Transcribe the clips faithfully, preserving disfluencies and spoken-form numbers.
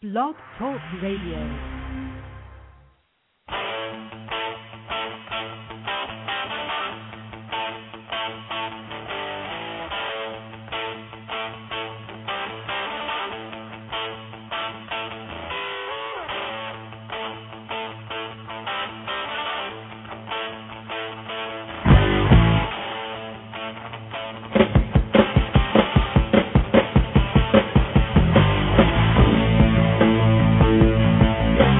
Blog Talk Radio. Yeah.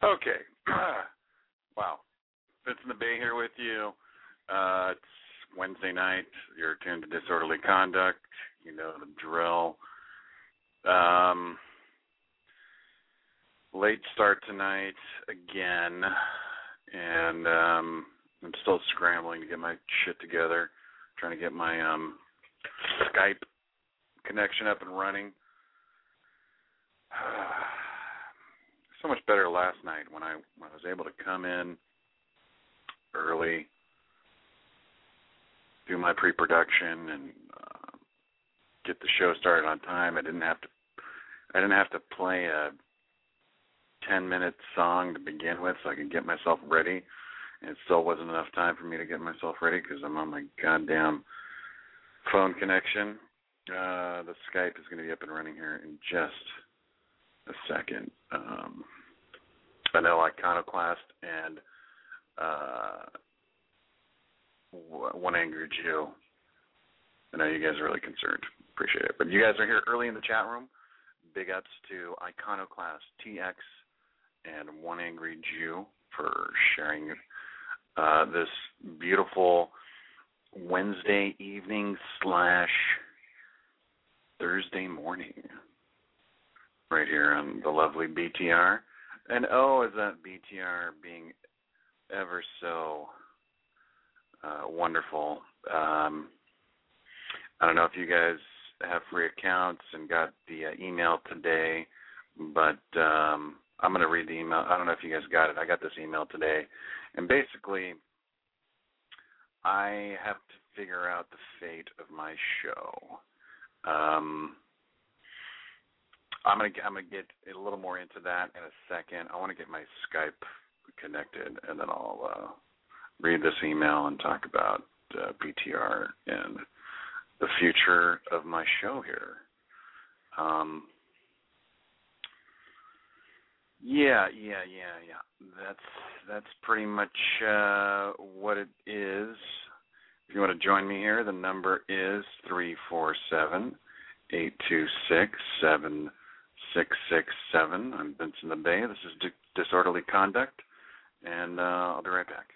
Okay. Wow. Vince in the Bay here with you. Uh, it's Wednesday night. You're tuned to Disorderly Conduct. You know the drill. Um, late start tonight again, and um, I'm still scrambling to get my shit together, trying to get my um, Skype connection up and running. So much better last night when I when I was able to come in early, do my pre-production, and uh, get the show started on time. I didn't have to I didn't have to play a ten-minute song to begin with, so I could get myself ready. And it still wasn't enough time for me to get myself ready because I'm on my goddamn phone connection. Uh, the Skype is going to be up and running here in just a second. Um, I know Iconoclast and uh, One Angry Jew. I know you guys are really concerned. Appreciate it. But you guys are here early in the chat room. Big ups to Iconoclast, T X, and One Angry Jew for sharing uh, this beautiful Wednesday evening slash Thursday morning right here on the lovely B T R. And oh, is that B T R being ever so uh, wonderful. Um, I don't know if you guys have free accounts and got the uh, email today, but um, I'm going to read the email. I don't know if you guys got it. I got this email today. And basically, I have to figure out the fate of my show. Um, I'm gonna I'm gonna get a little more into that in a second. I want to get my Skype connected, and then I'll uh, read this email and talk about uh, B T R and the future of my show here. Um, yeah, yeah, yeah, yeah. That's that's pretty much uh, what it is. If you want to join me here, the number is three four seven, eight two six, seven six six seven. I'm Vince in the Bay. This is D- Disorderly Conduct, and uh, I'll be right back.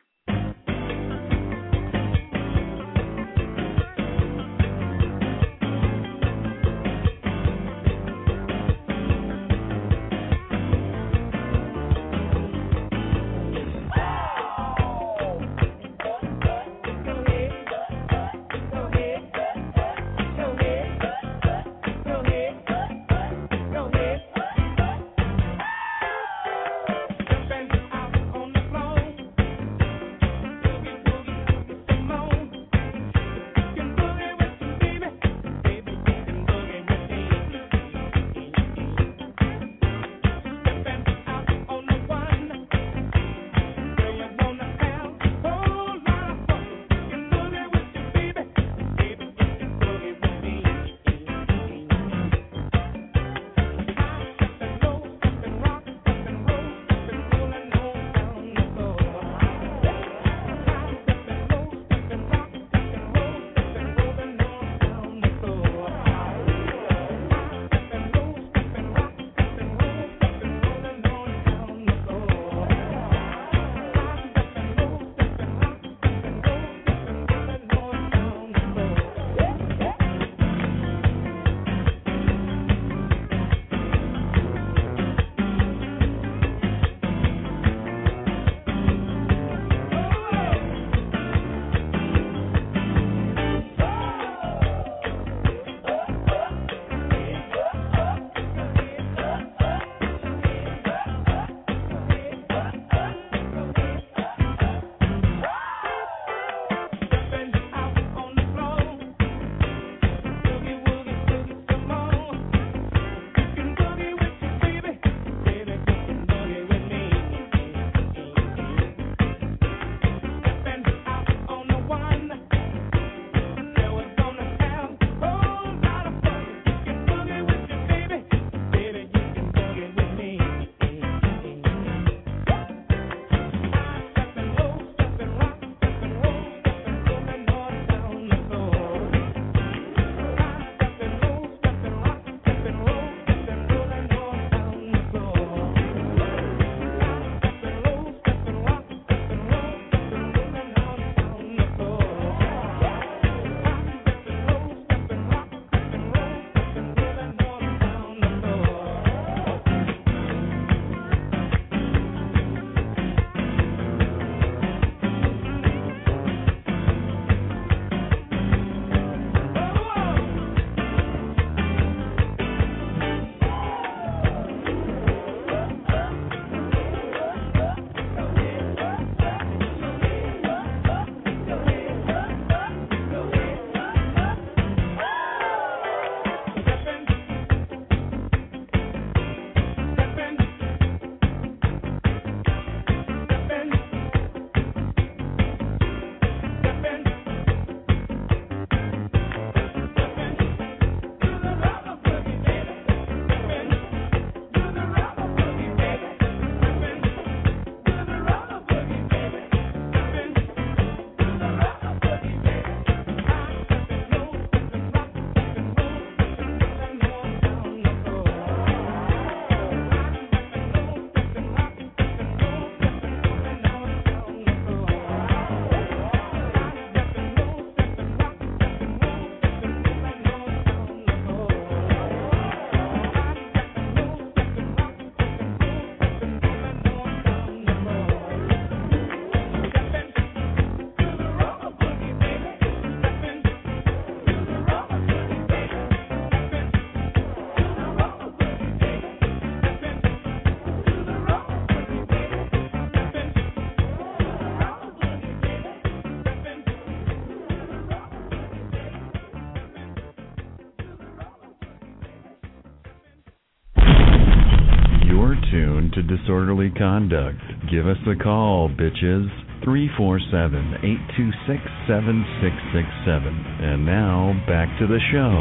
to disorderly conduct. Give us a call, bitches. three four seven, eight two six, seven six six seven. And now, back to the show.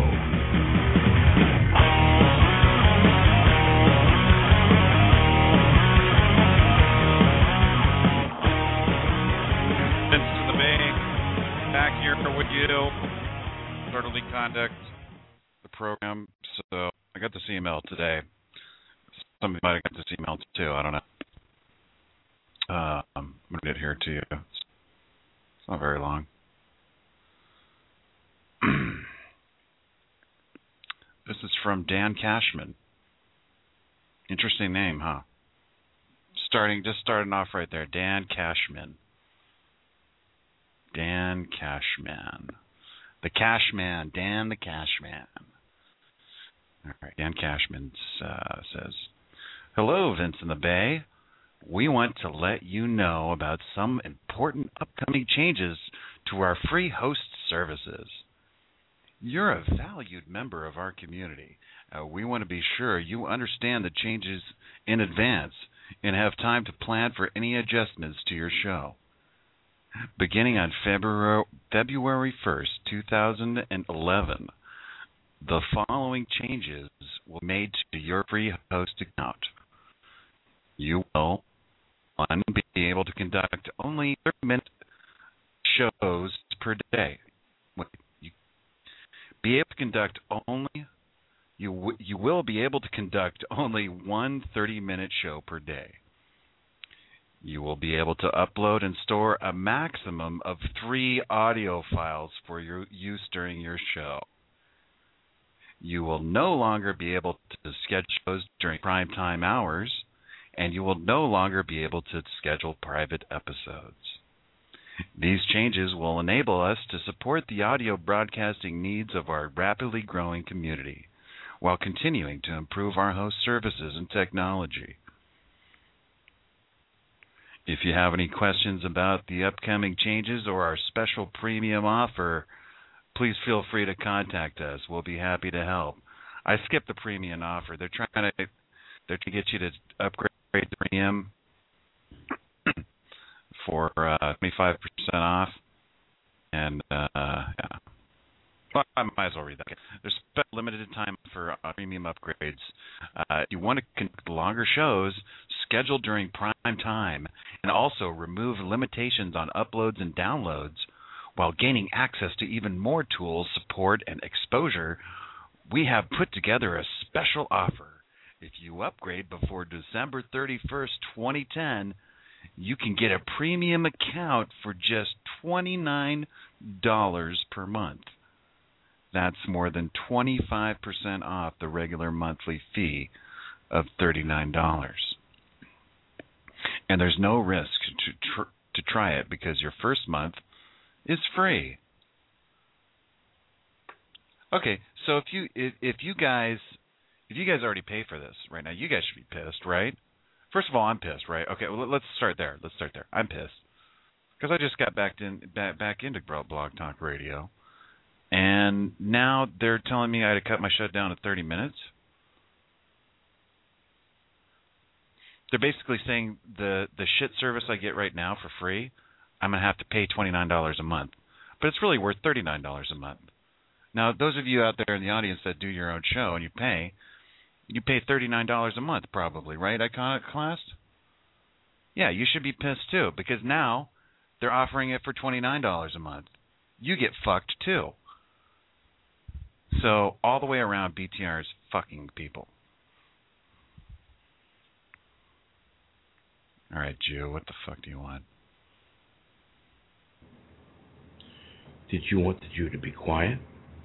Vincent in the Bay, back here with you. Disorderly conduct, the program. So I got this email today. Somebody might have got this email too. I don't know. Uh, I'm going to get it here to you. It's not very long. This is from Dan Cashman. Interesting name, huh? Starting, just starting off right there. Dan Cashman. Dan Cashman. The Cashman. Dan the Cashman. All right. Dan Cashman uh, says, "Hello, Vince in the Bay. We want to let you know about some important upcoming changes to our free host services. You're a valued member of our community. Uh, we want to be sure you understand the changes in advance and have time to plan for any adjustments to your show. Beginning on February, February first, two thousand eleven, the following changes were made to your free host account. You will, one, be able to conduct only thirty-minute shows per day. You be able to conduct only you w- you will be able to conduct only one thirty-minute show per day. You will be able to upload and store a maximum of three audio files for your use during your show. You will no longer be able to schedule shows during prime time hours, and you will no longer be able to schedule private episodes. These changes will enable us to support the audio broadcasting needs of our rapidly growing community, while continuing to improve our host services and technology. If you have any questions about the upcoming changes or our special premium offer, please feel free to contact us. We'll be happy to help." I skipped the premium offer. They're trying to they're trying to get you to upgrade the premium for uh, twenty-five percent off. And uh, yeah, well, I might as well read that. There's limited time for uh, premium upgrades. Uh, you want to conduct longer shows scheduled during prime time, and also remove limitations on uploads and downloads, while gaining access to even more tools, support, and exposure. We have put together a special offer. If you upgrade before December thirty-first, twenty ten, you can get a premium account for just twenty-nine dollars per month. That's more than twenty-five percent off the regular monthly fee of thirty-nine dollars. And there's no risk to tr- to try it, because your first month is free. Okay, so if you if, if you guys if you guys already pay for this right now, you guys should be pissed, right? First of all, I'm pissed, right? Okay, well, let's start there. Let's start there. I'm pissed because I just got back in back, back into Blog Talk Radio, and now they're telling me I had to cut my show down to thirty minutes. They're basically saying the the shit service I get right now for free, I'm going to have to pay twenty-nine dollars a month. But it's really worth thirty-nine dollars a month. Now, those of you out there in the audience that do your own show and you pay, you pay thirty-nine dollars a month probably, right, Iconoclast? Yeah, you should be pissed too, because now they're offering it for twenty-nine dollars a month. You get fucked too. So all the way around, B T R is fucking people. All right, Jew, what the fuck do you want? Did you want the Jew to be quiet?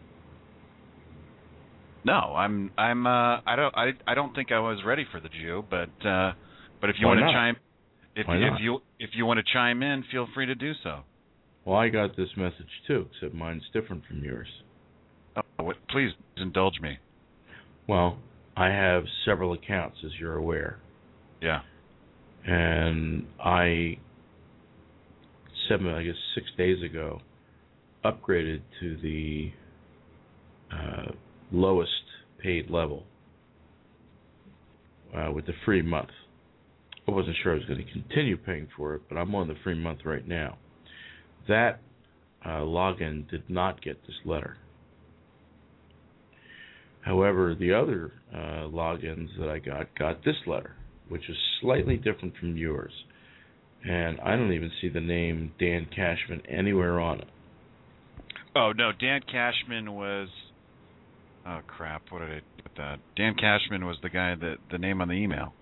No, I'm I'm uh I don't I I don't think I was ready for the Jew, but uh but if you Why want to not? chime if Why if not? you if you want to chime in, feel free to do so. Well, I got this message too, except mine's different from yours. Oh, what, please indulge me. Well, I have several accounts, as you're aware. Yeah. And I, seven, I guess six days ago, upgraded to the uh, lowest paid level uh, with the free month. I wasn't sure I was going to continue paying for it, but I'm on the free month right now. That uh, login did not get this letter. However, the other uh, logins that I got got this letter, which is slightly different from yours. And I don't even see the name Dan Cashman anywhere on it. Oh, no, Dan Cashman was... Oh, crap, what did I do with that? Dan Cashman was the guy, that the name on the email.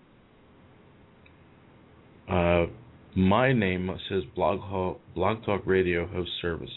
Uh, my name says Blog, Ho- Blog Talk Radio Host Services.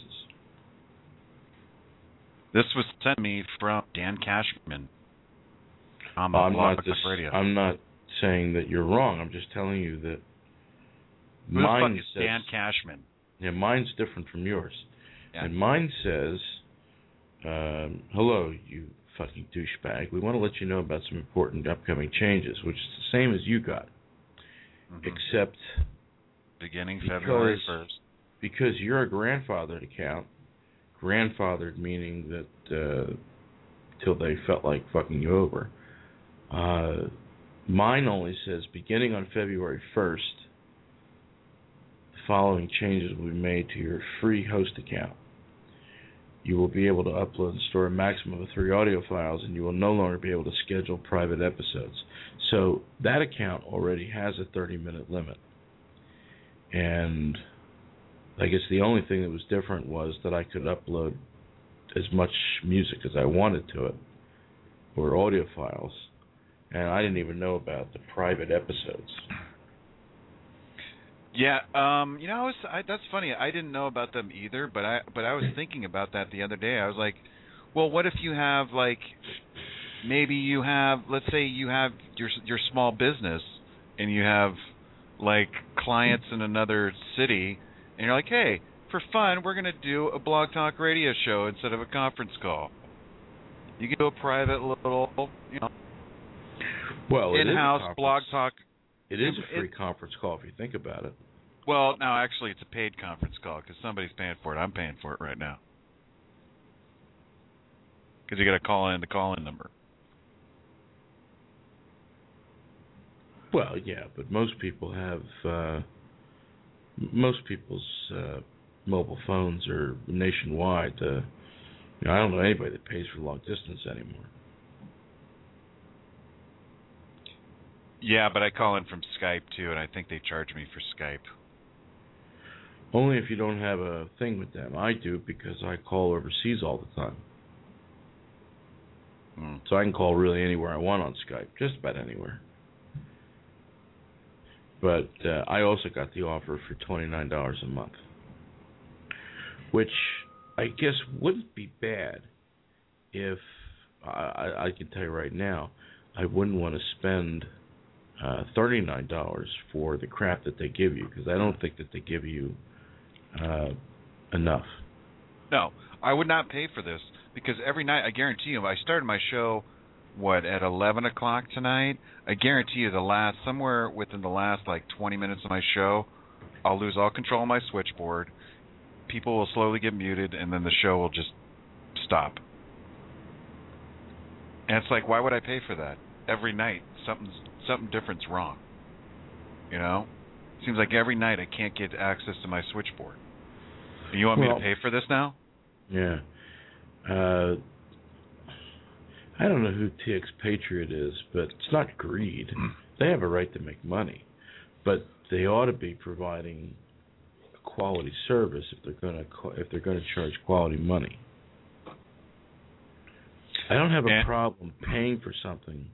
This was sent me from Dan Cashman on the I'm Blog not Talk dis- Radio. I'm not saying that you're wrong. I'm just telling you that Who mine the fuck is says, Dan Cashman? Yeah, mine's different from yours. Yeah. And mine says, um, hello, you fucking douchebag. We want to let you know about some important upcoming changes, which is the same as you got. Mm-hmm. Except beginning because, February first. Because you're a grandfathered account. Grandfathered meaning that uh, till they felt like fucking you over. Uh, mine only says beginning on February first, the following changes will be made to your free host account. You will be able to upload and store a maximum of three audio files, and you will no longer be able to schedule private episodes. So that account already has a thirty-minute limit. And I guess the only thing that was different was that I could upload as much music as I wanted to it, or audio files, and I didn't even know about the private episodes. Yeah, um, you know, I was, I, that's funny. I didn't know about them either, but I but I was thinking about that the other day. I was like, well, what if you have like, maybe you have, let's say you have your your small business, and you have like clients in another city, and you're like, hey, for fun, we're gonna do a Blog Talk Radio show instead of a conference call. You can do a private little, you know, well, in-house Blog Talk. It is a free it, conference call if you think about it. Well, no, actually, it's a paid conference call because somebody's paying for it. I'm paying for it right now because you got to call in the call-in number. Well, yeah, but most people have uh, most people's uh, mobile phones are nationwide. Uh, you know, I don't know anybody that pays for long distance anymore. Yeah, but I call in from Skype, too, and I think they charge me for Skype. Only if you don't have a thing with them. I do because I call overseas all the time. Mm. So I can call really anywhere I want on Skype, just about anywhere. But uh, I also got the offer for twenty-nine dollars a month, which I guess wouldn't be bad if, I, I can tell you right now, I wouldn't want to spend Uh, thirty-nine dollars for the crap that they give you, because I don't think that they give you uh, enough. No, I would not pay for this, because every night, I guarantee you, if I started my show, what, at eleven o'clock tonight, I guarantee you the last, somewhere within the last, like, twenty minutes of my show, I'll lose all control of my switchboard, people will slowly get muted, and then the show will just stop. And it's like, why would I pay for that? Every night, something's something different's wrong. You know? Seems like every night I can't get access to my switchboard. And you want well, me to pay for this now? Yeah. Uh, I don't know who T X Patriot is, but it's not greed. They have a right to make money. But they ought to be providing a quality service if they're going to if they're going to charge quality money. I don't have a and, problem paying for something.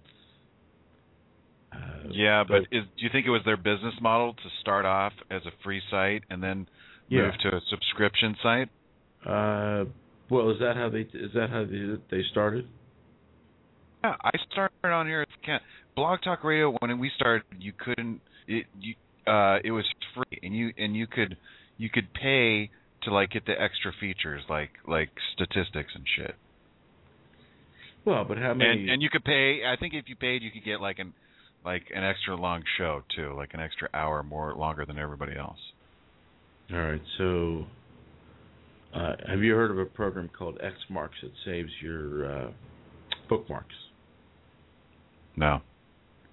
Uh, yeah, but, but is, do you think it was their business model to start off as a free site and then yeah. move to a subscription site? Uh, well, is that how they is that how they, they started? Yeah, I started on here. Blog Talk Radio. When we started, you couldn't. It you uh, it was free, and you and you could you could pay to like get the extra features like like statistics and shit. Well, but how many? And, and you could pay. I think if you paid, you could get like an like an extra long show too, like an extra hour more longer than everybody else. All right. So, uh, have you heard of a program called Xmarks that saves your uh, bookmarks? No.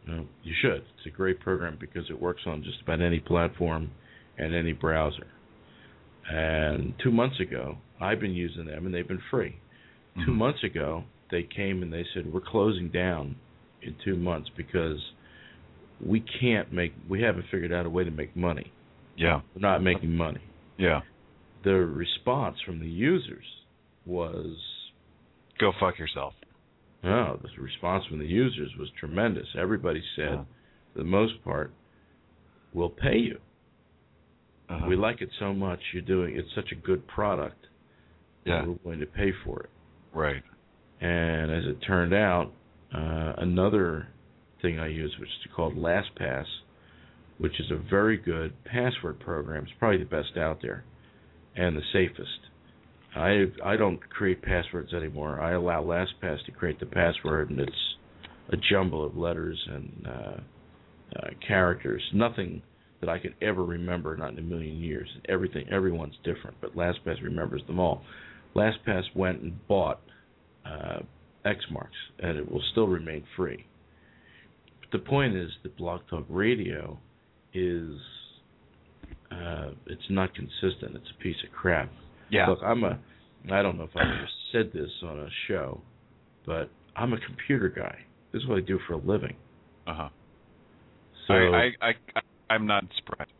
No, you should. It's a great program because it works on just about any platform and any browser. And two months ago, I've been using them, and they've been free. Mm-hmm. Two months ago, they came and they said, we're closing down in two months because we can't make, we haven't figured out a way to make money. Yeah. We're not making money. Yeah. The response from the users was, go fuck yourself. No, the response from the users was tremendous. Everybody said, uh-huh. for the most part, we'll pay you. Uh-huh. We like it so much. You're doing it's such a good product. Yeah, we're going to pay for it. Right. And as it turned out, uh, another thing I use, which is called LastPass, which is a very good password program. It's probably the best out there and the safest. I I don't create passwords anymore. I allow LastPass to create the password, and it's a jumble of letters and uh, uh, characters. Nothing that I could ever remember, not in a million years. Everything, everyone's different, but LastPass remembers them all. LastPass went and bought uh, Xmarks, and it will still remain free. But the point is that Blog Talk Radio is uh, it's not consistent. It's a piece of crap. Yeah. Look, I'm a, I don't know if I ever said this on a show, but I'm a computer guy. This is what I do for a living. Uh-huh. So, I, I, I, I'm not surprised.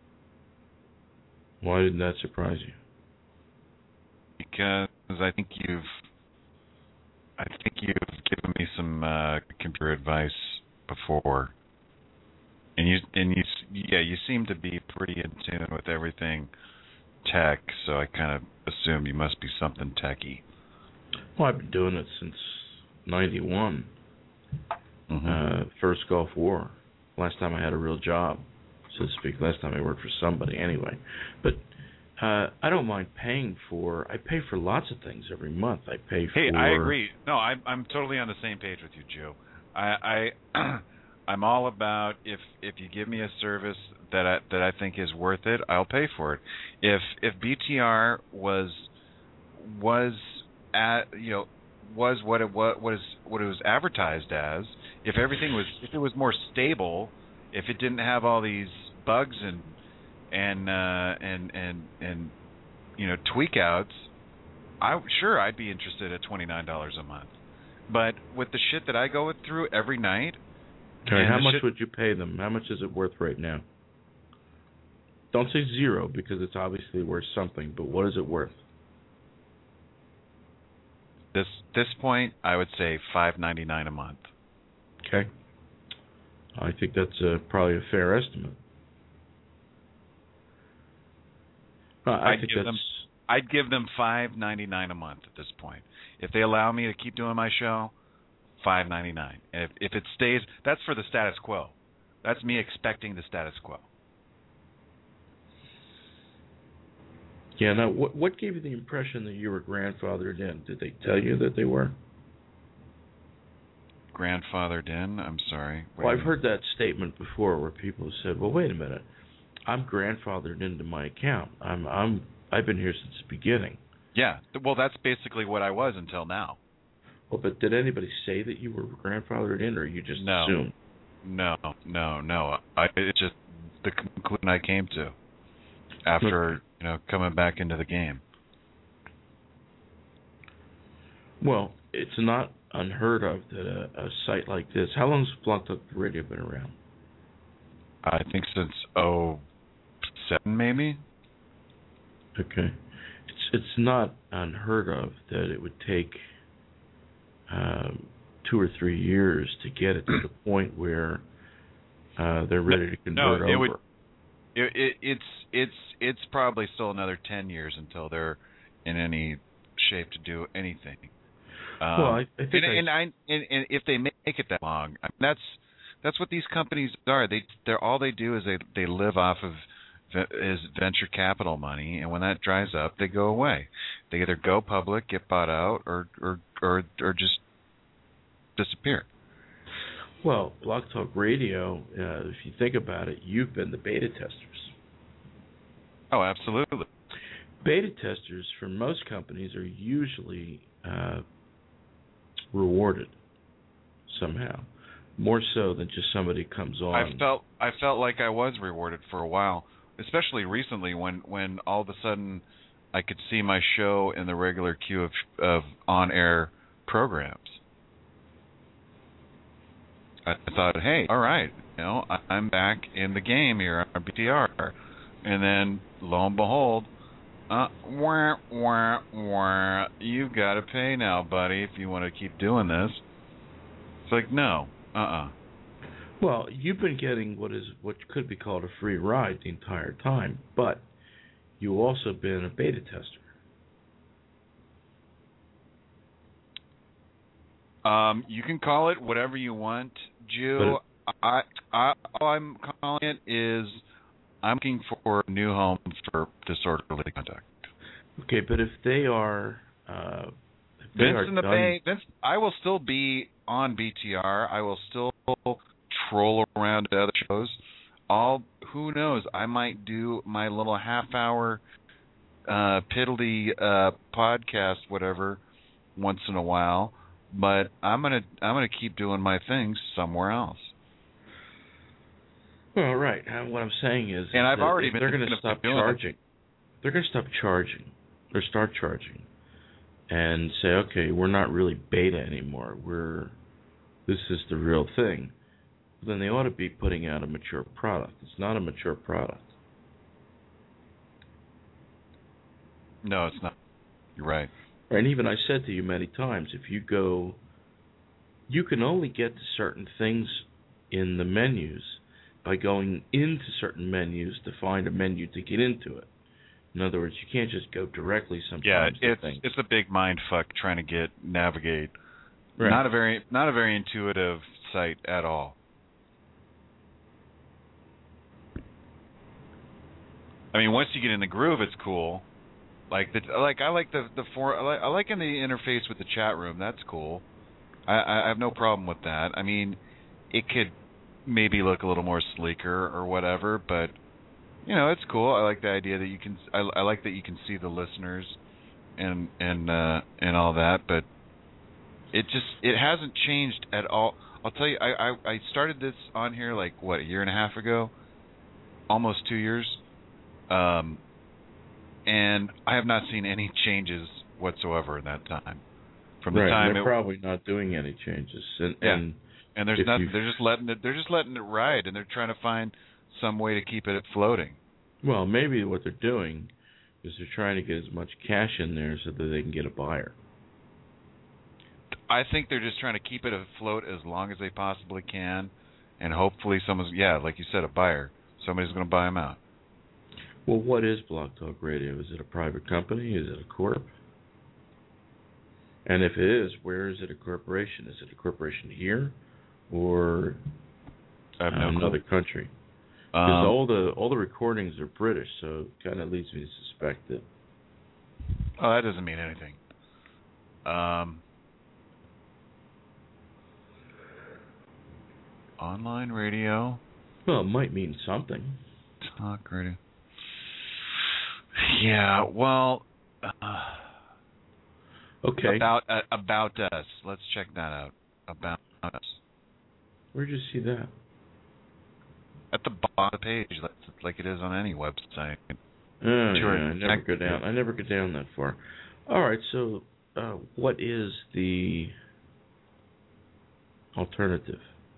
Why didn't that surprise you? Because I think you've, I think you've given me some uh, computer advice before, and you, and you, yeah, you seem to be pretty in tune with everything tech, so I kind of assume you must be something techy. Well, I've been doing it since ninety-one, mm-hmm. uh, first Gulf War. Last time I had a real job, so to speak. Last time I worked for somebody, anyway. But uh, I don't mind paying for. I pay for lots of things every month. I pay for. Hey, I agree. No, I'm I'm totally on the same page with you, Joe. I, I I'm all about if if you give me a service that I that I think is worth it, I'll pay for it. If if B T R was was at you know was what it was what is what it was advertised as, if everything was if it was more stable, if it didn't have all these bugs and and uh, and and and you know tweak outs, I sure I'd be interested at twenty-nine dollars a month. But with the shit that I go through every night, okay, how much shit, would you pay them? How much is it worth right now? Don't say zero because it's obviously worth something, but what is it worth? This this point, I would say five ninety-nine a month. Okay, I think that's uh, probably a fair estimate. Uh, I I'd think give that's. them I'd give them five ninety-nine a month at this point. If they allow me to keep doing my show, five ninety-nine. And if if it stays, that's for the status quo. That's me expecting the status quo. Yeah. Now, what what gave you the impression that you were grandfathered in? Did they tell you that they were? Grandfathered in? I'm sorry. Wait well, I've heard that statement before, where people have said, "Well, wait a minute, I'm grandfathered into my account. I'm I'm I've been here since the beginning." Yeah. Well, that's basically what I was until now. Well, but did anybody say that you were grandfathered in, or you just no. assumed? No, no, no. I, it's just the conclusion I came to after you know coming back into the game. Well, it's not unheard of that a, a site like this. How long has Blog Talk Radio been around? I think since oh seven, maybe. Okay, it's it's not unheard of that it would take um, two or three years to get it to the point where uh, they're ready to convert no, it over. Would, it, it, it's it's it's probably still another ten years until they're in any shape to do anything. Um, well, I, I think and, I, and, I, and, and if they make it that long, I mean, that's that's what these companies are. They they're all they do is they they live off of is venture capital money, and when that dries up, they go away. They either go public, get bought out, or or or, or just disappear. Well, Blog Talk Radio, uh, if you think about it, you've been the beta testers. Oh, absolutely. Beta testers for most companies are usually uh, rewarded somehow. more so than just somebody comes on. I felt I felt like I was rewarded for a while, especially recently when, when all of a sudden I could see my show in the regular queue of of on-air programs. I thought, hey, all right, you know, I'm back in the game here on B T R, and then lo and behold, uh, wah, wah, wah, you got to pay now, buddy, if you want to keep doing this. It's like, no, uh-uh. Well, you've been getting what is what could be called a free ride the entire time, but you've also been a beta tester. Um, you can call it whatever you want, Jew. It, I, I, all I'm calling it is I'm looking for new homes for disorderly conduct. Okay, but if they are, uh, if they Vince are in the done, Bay, Vince, I will still be on B T R. I will still troll around to other shows. All who knows? I might do my little half-hour uh, piddly uh, podcast, whatever, once in a while. But I'm gonna I'm gonna keep doing my things somewhere else. Well, right. And what I'm saying is, and I've that already if been they're going to stop charging. It. They're going to stop charging, or start charging, and say, okay, we're not really beta anymore. We're this is the real thing. Then they ought to be putting out a mature product. It's not a mature product. No, it's not. You're right. And even I said to you many times, if you go, you can only get to certain things in the menus by going into certain menus to find a menu to get into it. In other words, you can't just go directly sometimes. Yeah, to it's things. it's a big mind fuck trying to get navigate. Right. Not a very not a very intuitive site at all. I mean, once you get in the groove, it's cool. Like the like I like the the for I like, I like in the interface with the chat room. That's cool. I, I have no problem with that. I mean, it could maybe look a little more sleeker or whatever, but you know, it's cool. I like the idea that you can. I, I like that you can see the listeners and and uh, and all that. But it just it hasn't changed at all. I'll tell you. I, I I started this on here like what a year and a half ago, almost two years. Um. And I have not seen any changes whatsoever in that time. From the right, time they're it, probably not doing any changes. And, yeah, and, and there's nothing. They're just letting it. They're just letting it ride, and they're trying to find some way to keep it floating. Well, maybe what they're doing is they're trying to get as much cash in there so that they can get a buyer. I think they're just trying to keep it afloat as long as they possibly can, and hopefully someone's yeah, like you said, a buyer. Somebody's going to buy them out. Well, what is Blog Talk Radio? Is it a private company? Is it a corp? And if it is, where is it a corporation? Is it a corporation here, or I have no another clue. country? Because Um, all the all the recordings are British, so it kind of leads me to suspect that. Oh, that doesn't mean anything. Um, online radio. Well, it might mean something. Talk radio. Yeah, well, uh, okay. About uh, about us. Let's check that out. About us. Where'd you see that? At the bottom of the page, like, like it is on any website. Oh, Sure. yeah, I never go down. I never go down that far. All right. So, uh, what is the alternative?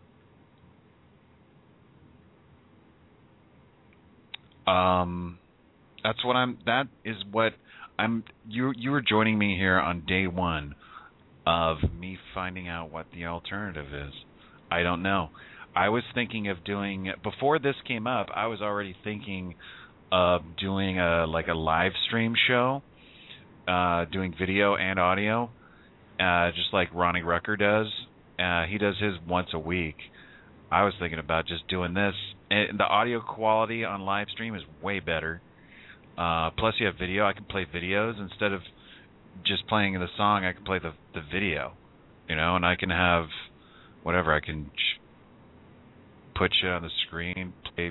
Um, that's what I'm. That is what I'm. You you were joining me here on day one of me finding out what the alternative is. I don't know. I was thinking of doing before this came up. I was already thinking of doing a like a live stream show, uh, doing video and audio, uh, just like Ronnie Rucker does. Uh, he does his once a week. I was thinking about just doing this, and the audio quality on live stream is way better. Uh, plus, you have video. I can play videos instead of just playing the song. I can play the the video, you know, and I can have whatever. I can ch- put shit on the screen, play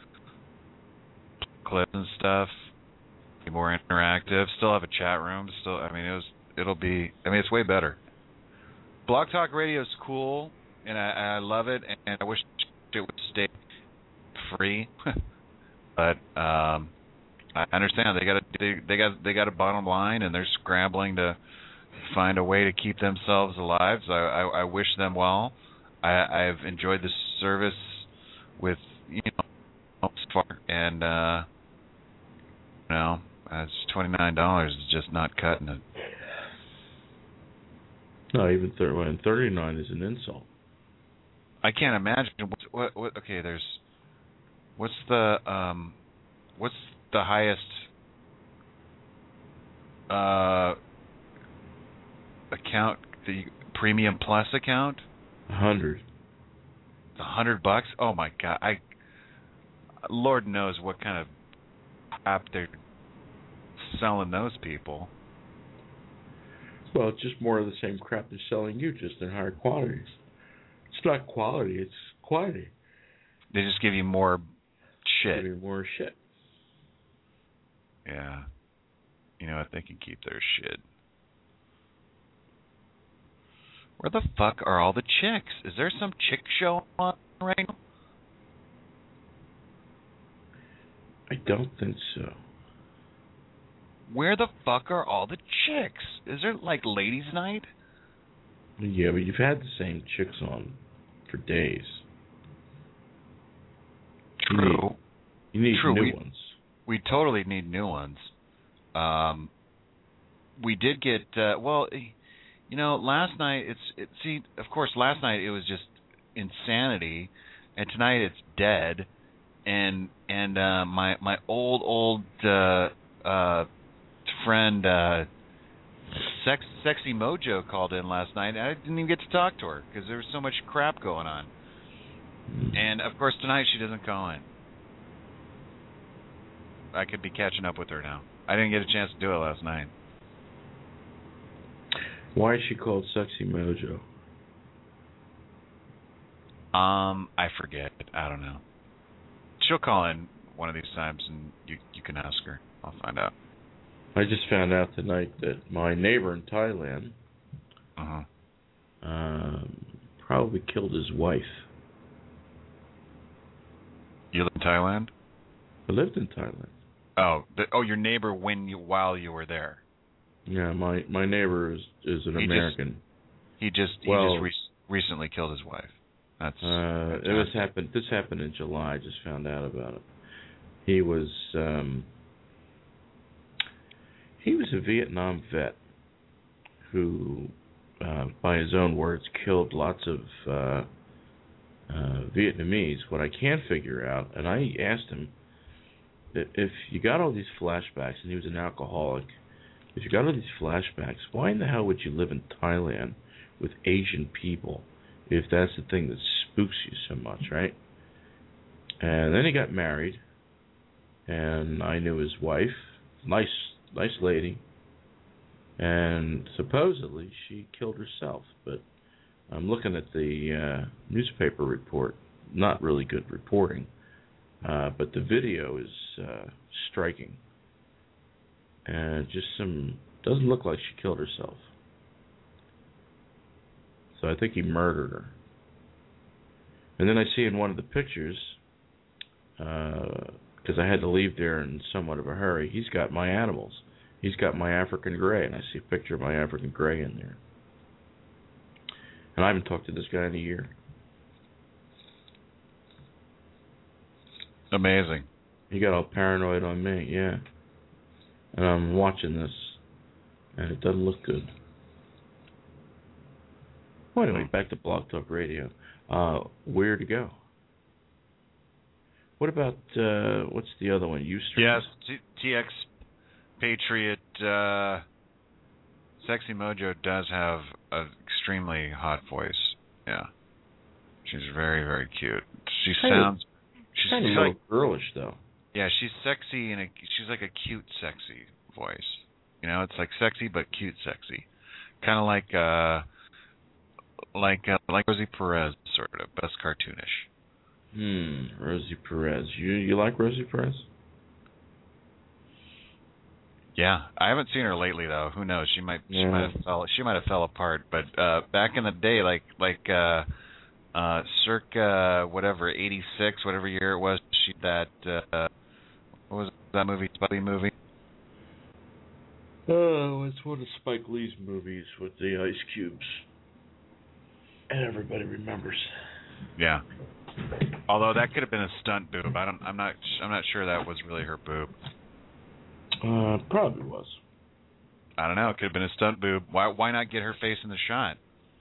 clips and stuff. Be more interactive. Still have a chat room. Still, I mean, it was. It'll be. I mean, it's way better. Blog Talk Radio is cool. and I, I love it, and I wish it would stay free. But um, I understand they got they, they got they got a bottom line, and they're scrambling to find a way to keep themselves alive. So I, I, I wish them well. I, I've enjoyed this service with you know so far, and uh, you know, it's twenty nine dollars is just not cutting it. No, even thirty thirty nine is an insult. I can't imagine what, what, what. Okay, there's what's the um, what's the highest uh account, the Premium Plus account? A hundred. A hundred bucks? Oh my God! I Lord knows what kind of crap they're selling those people. Well, it's just more of the same crap they're selling you, just in higher quantities. It's not quality; it's quantity. They just give you more shit. Give you more shit. Yeah. You know what? They can keep their shit. Where the fuck are all the chicks? Is there some chick show on right now? I don't think so. Where the fuck are all the chicks? Is there like ladies' night? Yeah, but you've had the same chicks on for days. True. You need, you need True. new we, ones. We totally need new ones. Um, we did get uh, well. You know, last night it's it. See, of course, last night it was just insanity, and tonight it's dead. And and uh, my my old old uh, uh, friend uh, Sex Sexy Mojo called in last night. And I didn't even get to talk to her because there was so much crap going on. And of course tonight she doesn't call in. I could be catching up with her now. I didn't get a chance to do it last night. Why is she called Sexy Mojo? Um, I forget. I don't know. She'll call in one of these times, and you you can ask her. I'll find out. I just found out tonight that my neighbor in Thailand uh-huh. um, probably killed his wife. You live in Thailand? I lived in Thailand. Oh, the, oh, your neighbor when you while you were there. Yeah, my, my neighbor is is an he American. Just, he just he well, just re- recently killed his wife. That's uh, it was happened. This happened in July. I just found out about it. He was um, he was a Vietnam vet who, uh, by his own words, killed lots of uh, uh, Vietnamese. What I can't figure out, and I asked him, if you got all these flashbacks, and he was an alcoholic, if you got all these flashbacks, why in the hell would you live in Thailand with Asian people if that's the thing that spooks you so much, right? And then he got married, and I knew his wife, nice, nice lady, and supposedly she killed herself. But I'm looking at the uh, newspaper report, not really good reporting, uh, but the video is uh, striking, and just some doesn't look like she killed herself. So I think he murdered her. And then I see in one of the pictures, because uh, I had to leave there in somewhat of a hurry, he's got my animals. He's got my African gray, and I see a picture of my African gray in there. And I haven't talked to this guy in a year. Amazing. He got all paranoid on me, yeah. And I'm watching this, and it doesn't look good. Well, anyway, back to Blog Talk Radio. Uh, where to go? What about, uh, what's the other one? Ustream? Yes, T- TX Patriot. Uh, Sexy Mojo does have an extremely hot voice. Yeah. She's very, very cute. She kind sounds... Of, she's kind of like, girlish, though. Yeah, she's sexy, and she's like a cute, sexy voice. You know, it's like sexy, but cute sexy. Kind of like... Uh, Like uh, like Rosie Perez, sort of, but less cartoonish. Hmm, Rosie Perez. You you like Rosie Perez? Yeah, I haven't seen her lately though. Who knows? She might she Yeah. might have fell she might have fell apart. But uh, back in the day, like like uh, uh, circa whatever eighty-six, whatever year it was. She that uh, what was that movie? Spike Lee movie. Oh, it's one of Spike Lee's movies with the ice cubes, and everybody remembers. Yeah. Although that could have been a stunt boob. I don't. I'm not. I'm not sure that was really her boob. Uh, probably was. I don't know. It could have been a stunt boob. Why? Why not get her face in the shot?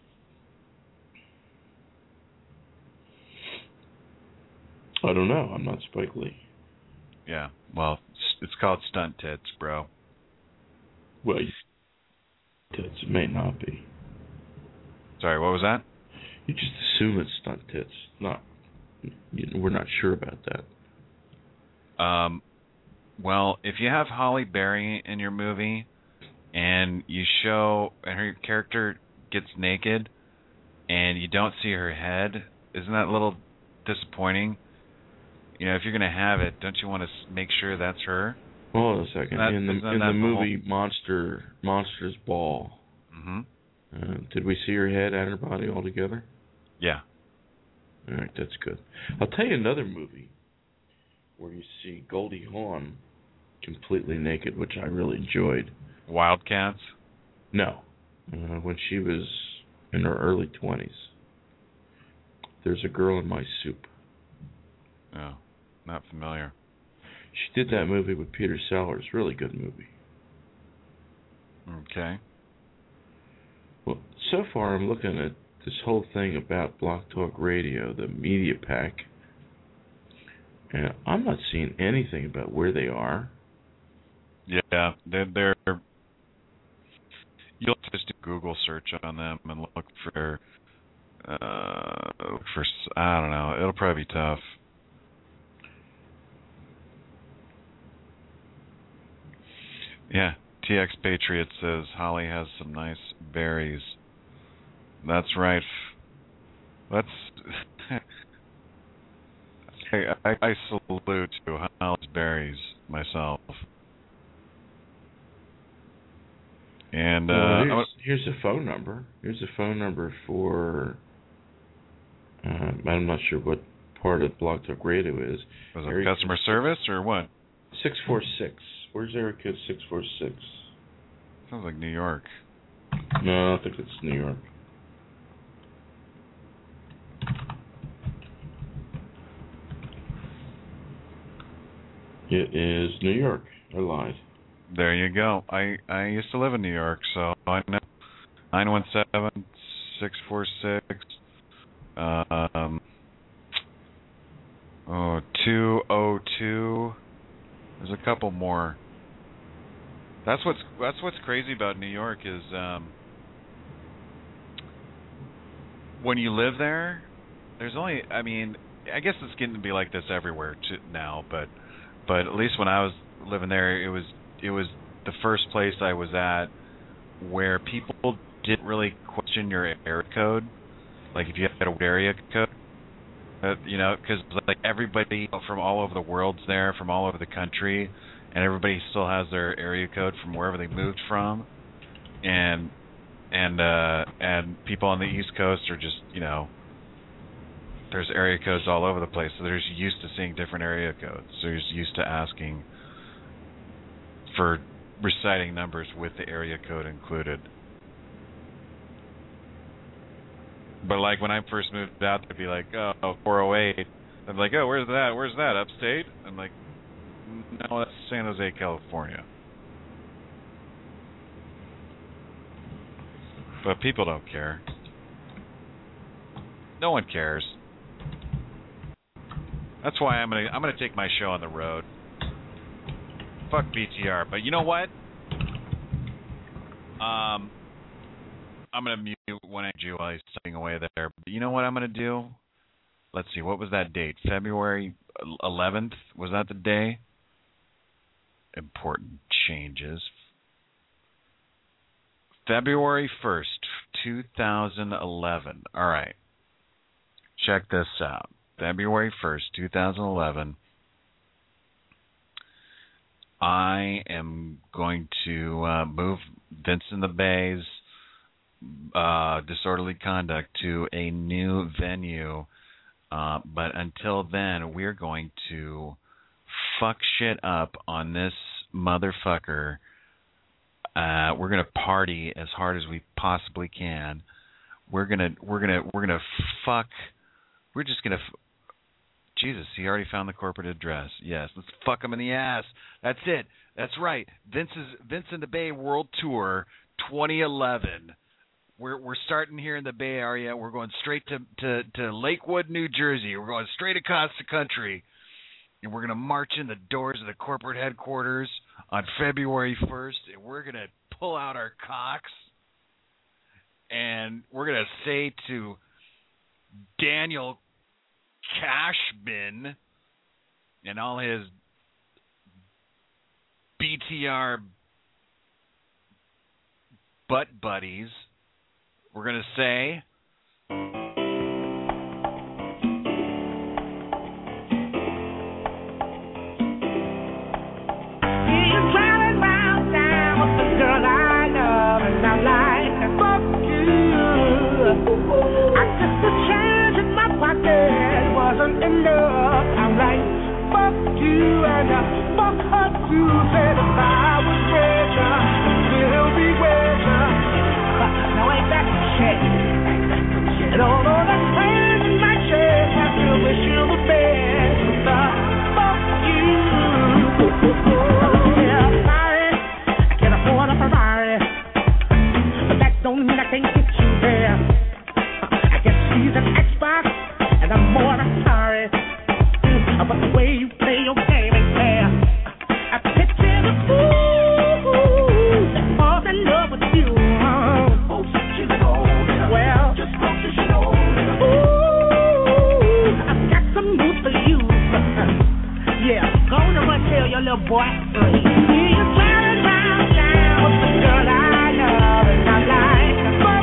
I don't know. I'm not Spike Lee. Yeah. Well, it's called stunt tits, bro. Well, tits. It may not be. Sorry. What was that? You just assume it's stunt tits. Not. You know, we're not sure about that. Um. Well, if you have Halle Berry in your movie, and you show and her character gets naked, and you don't see her head, isn't that a little disappointing? You know, if you're going to have it, don't you want to make sure that's her? Hold on a second. That, in the in the, the movie whole... Monster Monsters Ball, mm-hmm. uh, did we see her head and her body all together? Yeah. All right, that's good. I'll tell you another movie where you see Goldie Hawn completely naked, which I really enjoyed. Wildcats? No. Uh, when she was in her early twenties. There's a Girl in My Soup. Oh, not familiar. She did that movie with Peter Sellers. Really good movie. Okay. Well, so far I'm looking at this whole thing about Block Talk Radio, the media pack, and I'm not seeing anything about where they are. Yeah, they're, they're you'll just do Google search on them and look for uh look for I don't know, it'll probably be tough. Yeah, T X Patriot says Holly has some nice berries. That's right. That's I, I, I salute to Holly's berries myself. And uh, well, here's, here's a phone number. Here's a phone number for. Uh, I'm not sure what part of Blog Talk Radio is. Was it customer service or what? Six four six. Where's area code six four six? Sounds like New York. No, I don't think it's New York. It is New York. I lied. There you go. I, I used to live in New York, so I know. nine one seven, six four six, um, oh, two oh two. There's a couple more. That's what's that's what's crazy about New York is um, when you live there, there's only, I mean, I guess it's getting to be like this everywhere too now, but but at least when I was living there, it was it was the first place I was at where people didn't really question your area code, like if you had a area code, uh, you know, because like everybody from all over the world's there, from all over the country, and everybody still has their area code from wherever they moved from, and and uh, and people on the East Coast are just, you know, there's area codes all over the place, so they're just used to seeing different area codes. So you're just used to asking for reciting numbers with the area code included. But like when I first moved out, they'd be like, oh, four oh eight. I'm like, oh, where's that? Where's that? Upstate? I'm like, no, that's San Jose, California. But people don't care. No one cares. That's why I'm gonna I'm gonna take my show on the road. Fuck B T R. But you know what? Um, I'm gonna mute one of you while he's stepping away there. But you know what I'm gonna do? Let's see. What was that date? February eleventh? Was that the day? Important changes. February first, two thousand eleven. All right. Check this out. February first, two thousand eleven. I am going to uh, move Vince in the Bay's uh, disorderly conduct to a new venue. Uh, but until then, we're going to fuck shit up on this motherfucker. Uh, we're gonna party as hard as we possibly can. We're gonna, we're gonna, we're gonna fuck. We're just gonna. F- Jesus, he already found the corporate address. Yes, let's fuck him in the ass. That's it. That's right. Vince's Vince in the Bay World Tour twenty eleven. We're we're starting here in the Bay Area. We're going straight to, to, to Lakewood, New Jersey. We're going straight across the country. And we're going to march in the doors of the corporate headquarters on February first. And we're going to pull out our cocks. And we're going to say to Daniel Cashman and all his B T R butt buddies, we're going to say, you're driving round town with the girl I love, and I like to fuck you. I just a change in my pocket wasn't enough. I'm like, fuck you, and I fuck her too. Said if I was richer, still be richer. Now ain't that shit? And although that's pain in my chest, I still wish you the best. But fuck you. Yeah, sorry, I can't afford a Ferrari, but that don't mean I can't get you there. I guess she's an Xbox, and I'm more than sorry. But the way you play your game ain't fair. I picture the fool that falls in love with you. Oh, she's an old girl. Well, just don't you know. Ooh, I've got some news for you. Yeah, go on and run tell your little boy. You're driving round town with the girl I love, and I like to fuck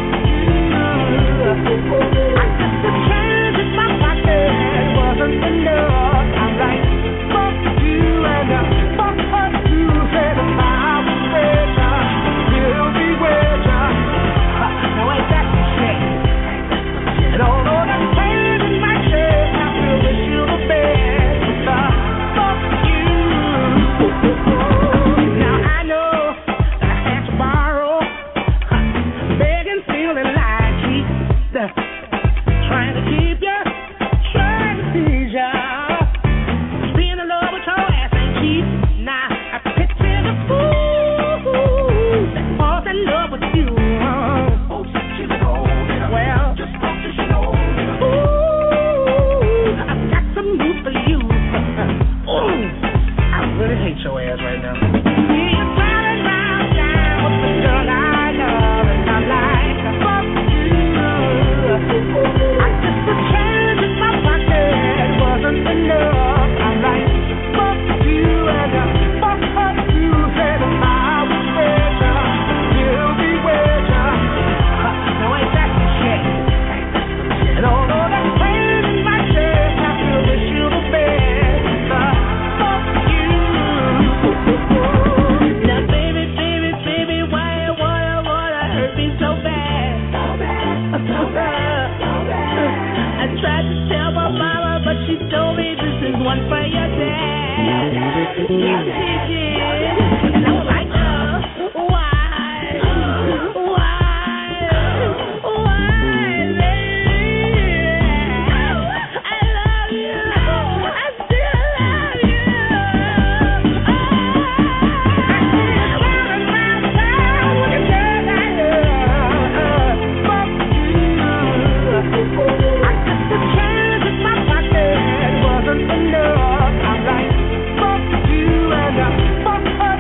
you. I just a change in my pocket wasn't enough. I'm like, fuck you, and I fuck her too. Said if I was richer, you'll be richer. Now ain't that the shit? And although that's pain in my chest, I still wish you the best. But fuck you. Now I know that I had to borrow, begging, feeling like cheap, trying to keep you, trying to tease you. Being in love with your ass ain't cheap. Now I picture the fool that falls in love with you. Oh, she's an old girl. Well, just don't you know. Ooh, I've got some news for you. Ooh, I really hate your ass right now. You're driving round town with the girl I love, and I like to fuck you. I just a change in my pocket wasn't enough. I'm like, fuck you, and I fuck her too. Said if I was richer, you'll be richer. Now ain't that the shit? And although that's pain in my chest, I still wish you the best. But fuck you. Now baby, baby, baby, why you wanna, wanna hurt me so bad? So bad, so bad, so bad. I tried to tell my mama, but she told me this is one for your dad. Yes, she did. And I was like, oh, why? Why? Why, baby? I love you. I still love you. I still run around town with a girl I love. Fuck you. I just a change in my pocket wasn't enough. I'm like, fuck you, and I fuck her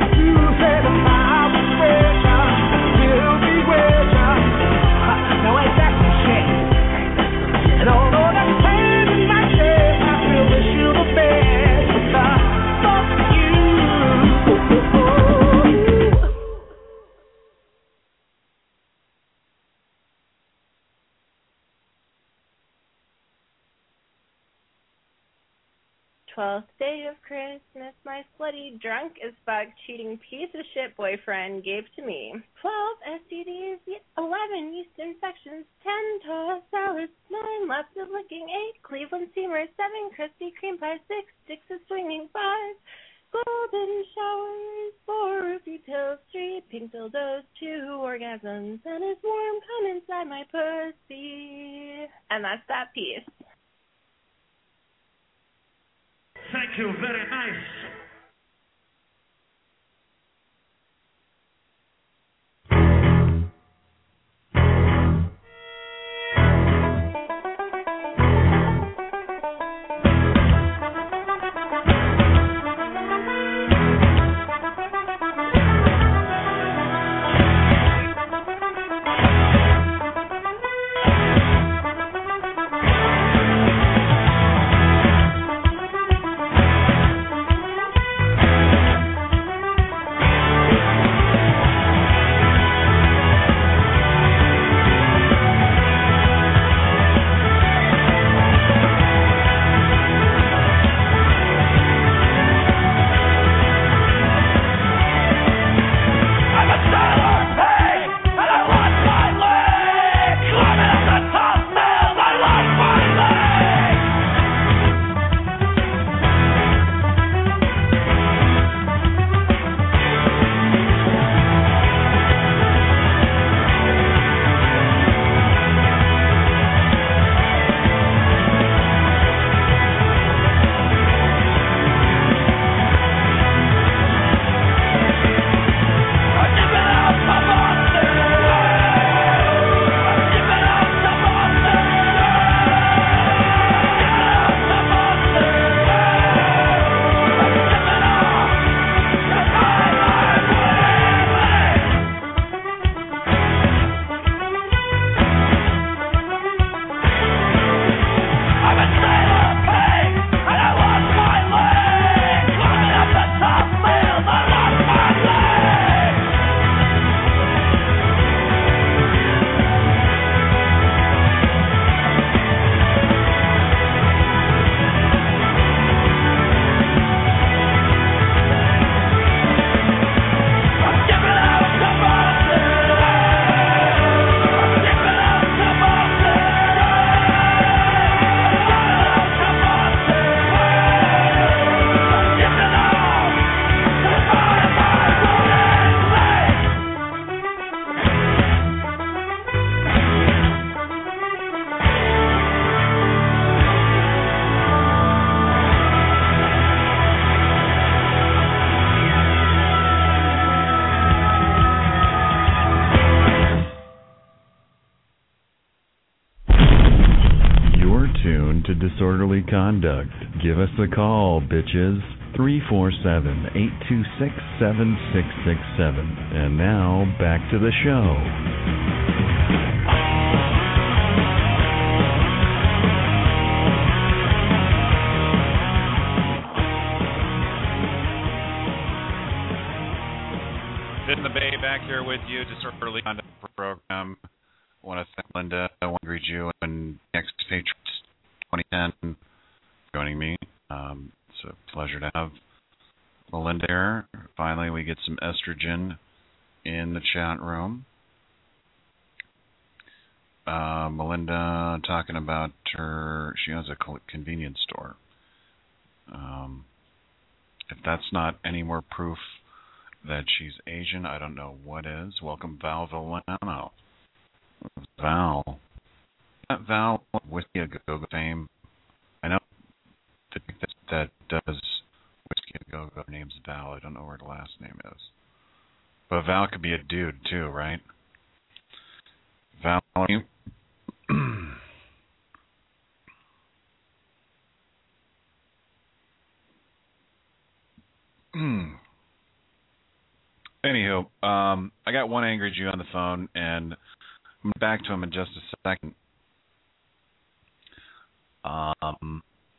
twelfth day of Christmas, my slutty, drunk as fuck, cheating piece of shit boyfriend gave to me twelve S T Ds, eleven yeast infections, ten tossed salads, nine laps of licking, eight Cleveland steamers, seven Krispy Kreme pies, six sticks of swinging, five golden showers, four roofie pills, three pink dildos, two orgasms, and his warm cum inside my pussy. And that's that piece. Thank you, very nice. To disorderly conduct. Give us a call, bitches. three four seven, eight two six, seven six six seven. And now, back to the show. In the Bay, back here with you, disorderly conduct program. I want to thank Linda, I want to greet you, and next Patriots twenty ten joining me. Um, it's a pleasure to have Melinda here. Finally, we get some estrogen in the chat room. Uh, Melinda talking about her, she owns a convenience store. Um, if that's not any more proof that she's Asian, I don't know what is. Welcome, Val Villano. Val. That Val Whiskey A Go Go fame. I know the that, that does Whiskey A Go Go name's Val. I don't know where the last name is. But Val could be a dude too, right? Val, you. Anywho, um, I got one angry Jew on the phone, and I'm back to him in just a second. Um,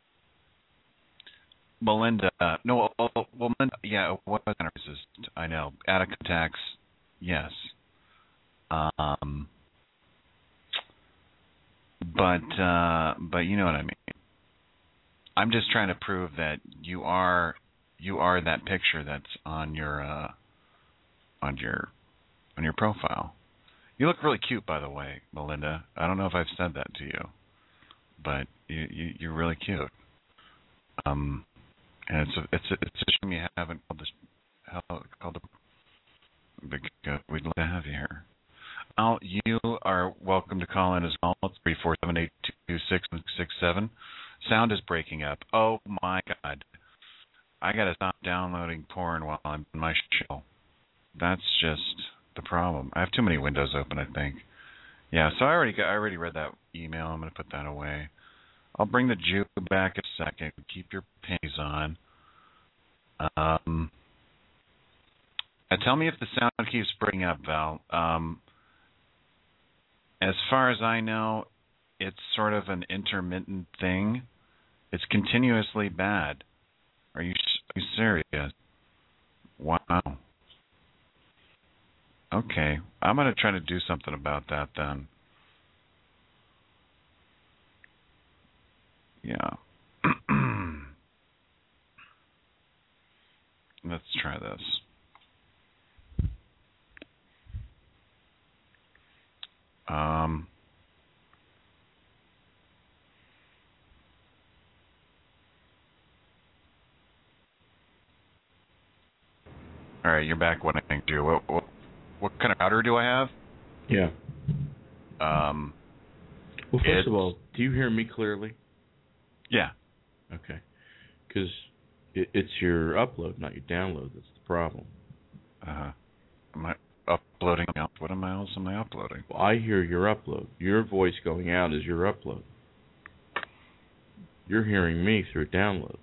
Melinda, no, well, Melinda, yeah, what kind of racist? I know, Attica tax, yes. Um, but, uh, but you know what I mean. I'm just trying to prove that you are you are that picture that's on your uh, on your on your profile. You look really cute, by the way, Melinda. I don't know if I've said that to you, but you, you you're really cute. Um, and it's a, it's a, it's a shame you haven't called this called the because we'd love to have you here. Al, you are welcome to call in as well. It's three four seven eight two six six seven. Sound is breaking up. Oh my God! I gotta stop downloading porn while I'm in my show. That's just the problem. I have too many windows open, I think. Yeah, so I already got, I already read that email. I'm gonna put that away. I'll bring the Jew back in a second. Keep your panties on. Um, uh, tell me if the sound keeps breaking up, Val. Um, as far as I know, it's sort of an intermittent thing. It's continuously bad. Are you, are you serious? Wow. Okay. I'm going to try to do something about that then. Yeah. Let's try this. Um... All right, you're back. What I think, do what, what what kind of router do I have? Yeah. Um. Well, first of all, do you hear me clearly? Yeah. Okay. Because it, it's your upload, not your download. That's the problem. Uh huh. Am I uploading? What am I else am I uploading? Well, I hear your upload. Your voice going out is your upload. You're hearing me through download.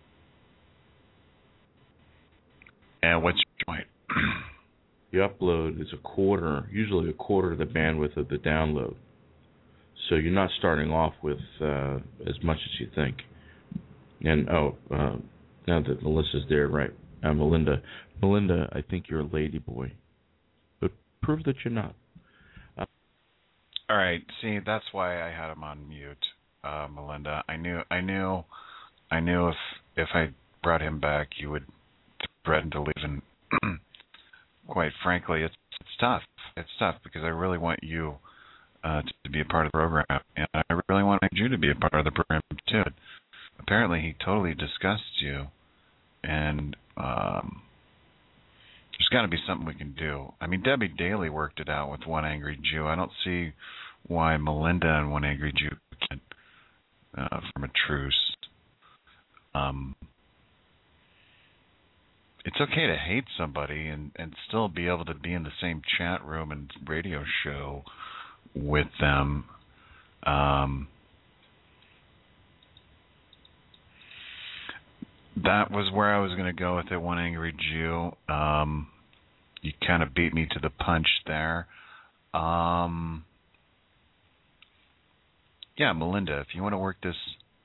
And what's your point? The upload is a quarter, usually a quarter of the bandwidth of the download. So you're not starting off with uh, as much as you think. And, oh, uh, now that Melissa's there, right, uh, Melinda. Melinda, I think you're a lady boy. But prove that you're not. Uh, All right, see, that's why I had him on mute, uh, Melinda. I knew, I knew, I knew if if I brought him back, you would threaten to leave. And quite frankly, it's it's tough. It's tough because I really want you uh, to be a part of the program, and I really want you to be a part of the program too. Apparently, he totally disgusts you, and um, there's got to be something we can do. I mean, Debbie Daly worked it out with One Angry Jew. I don't see why Melinda and One Angry Jew can't uh, form a truce. Um, it's okay to hate somebody and, and still be able to be in the same chat room and radio show with them. Um, that was where I was going to go with it, One Angry Jew. Um, you kind of beat me to the punch there. Um, yeah, Melinda, if you want to work this...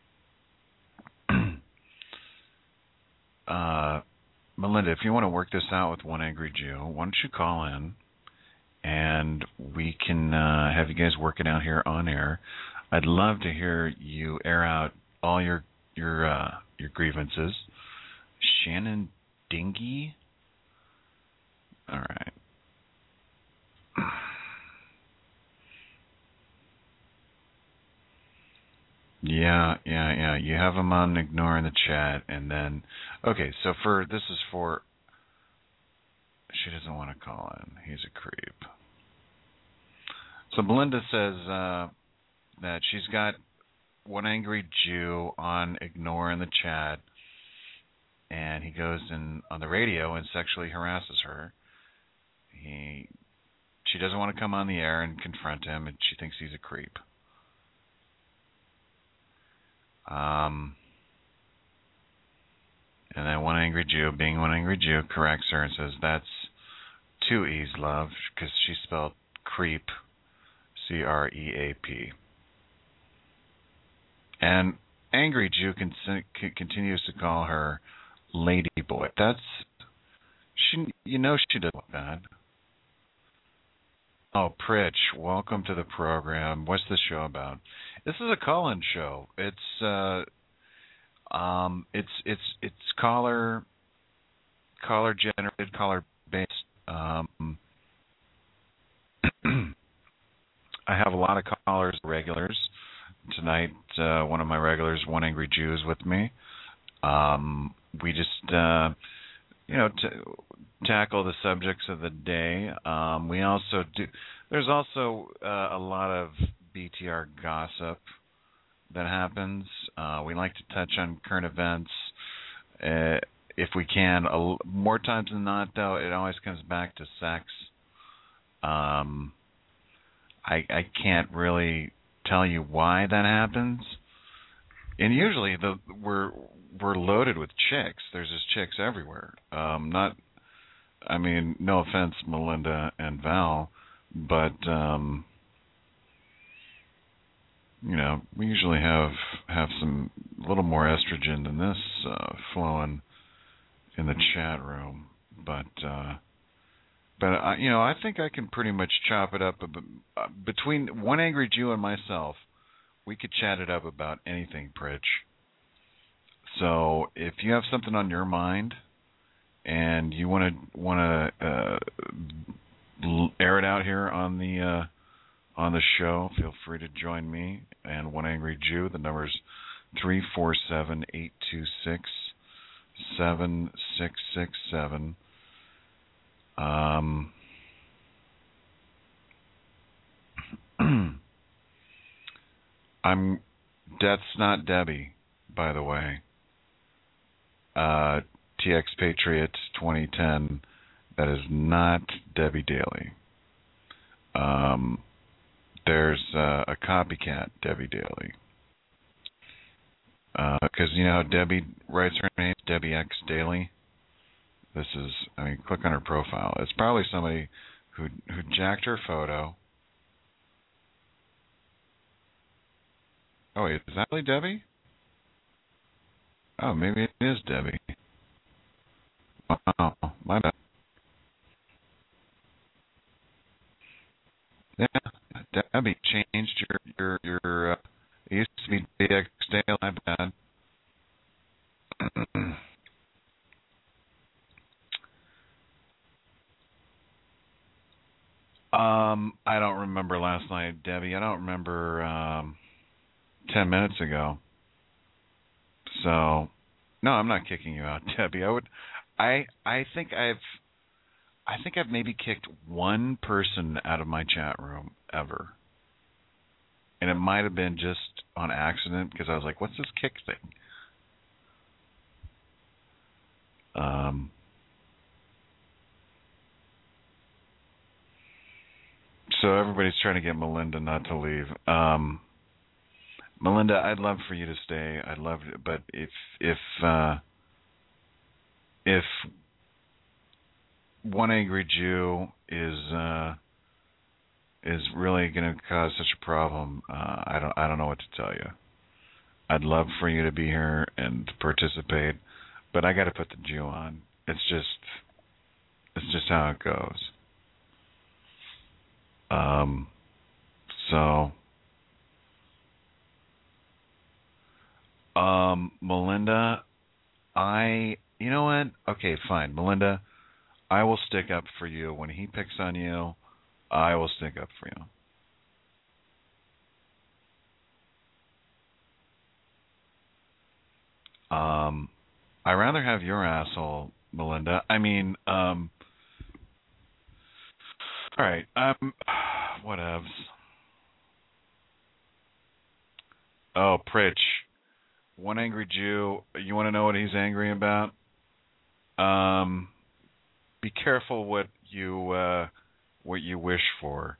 uh, Melinda, if you want to work this out with One Angry Jew, why don't you call in and we can uh, have you guys work it out here on air. I'd love to hear you air out all your your uh, your grievances. Shannon Dingy? All right. Yeah, yeah, yeah. You have him on ignoring the chat, and then okay. So for this is for. She doesn't want to call in. He's a creep. So Belinda says uh, that she's got One Angry Jew on ignoring the chat, and he goes in on the radio and sexually harasses her. He, she doesn't want to come on the air and confront him, and she thinks he's a creep. Um, and then One Angry Jew, being One Angry Jew, corrects her and says that's two E's, love, because she spelled creep, C R E A P. And Angry Jew con- continues to call her Lady Boy. That's she. You know she does that. Oh, Pritch, welcome to the program. What's the show about? This is a call-in show. It's uh, Um, it's it's it's caller caller generated, caller based. Um, I have a lot of callers, regulars. Tonight, uh, one of my regulars, One Angry Jew, is with me. Um, we just, uh, you know, t- tackle the subjects of the day. Um, we also do. There's also uh, a lot of B T R gossip that happens. Uh, we like to touch on current events uh, if we can. Uh, more times than not, though, it always comes back to sex. Um, I, I can't really tell you why that happens. And usually the we're we're loaded with chicks. There's just chicks everywhere. Um, not, I mean, no offense, Melinda and Val, but um, you know, we usually have have some a little more estrogen than this uh, flowing in the chat room. But uh, but uh, you know, I think I can pretty much chop it up uh, between One Angry Jew and myself. We could chat it up about anything, Pritch. So if you have something on your mind and you want to want to uh, air it out here on the uh, on the show, feel free to join me and One Angry Jew. The number is three four seven, eight two six, seven six six seven. Um. I'm Death's Not Debbie, by the way. Uh, T X Patriot twenty ten. That is not Debbie Daly. Um, there's uh, a copycat Debbie Daly. Because uh, you know how Debbie writes her name, Debbie X Daly. This is, I mean, click on her profile. It's probably somebody who who jacked her photo. Oh, wait, is that really Debbie? Oh, maybe it is Debbie. Wow, my bad. Yeah, Debbie changed your your your. Uh, it used to be D X Dale. My bad. um, I don't remember last night, Debbie. I don't remember. Um, Ten minutes ago. So, no, I'm not kicking you out, Debbie. I would, I, I think I've, I think I've maybe kicked one person out of my chat room ever, and it might have been just on accident because I was like, "What's this kick thing?" Um. So everybody's trying to get Melinda not to leave. Um. Melinda, I'd love for you to stay. I'd love, to, but if if uh, if One Angry Jew is uh, is really going to cause such a problem, uh, I don't I don't know what to tell you. I'd love for you to be here and participate, but I got to put the Jew on. It's just it's just how it goes. Um. So. Um, Melinda, I, you know what? Okay, fine. Melinda, I will stick up for you. When he picks on you, I will stick up for you. Um, I'd rather have your asshole, Melinda. I mean, um, all right, um, whatevs. Oh, Pritch. One Angry Jew, you want to know what he's angry about? Um, be careful what you uh, what you wish for.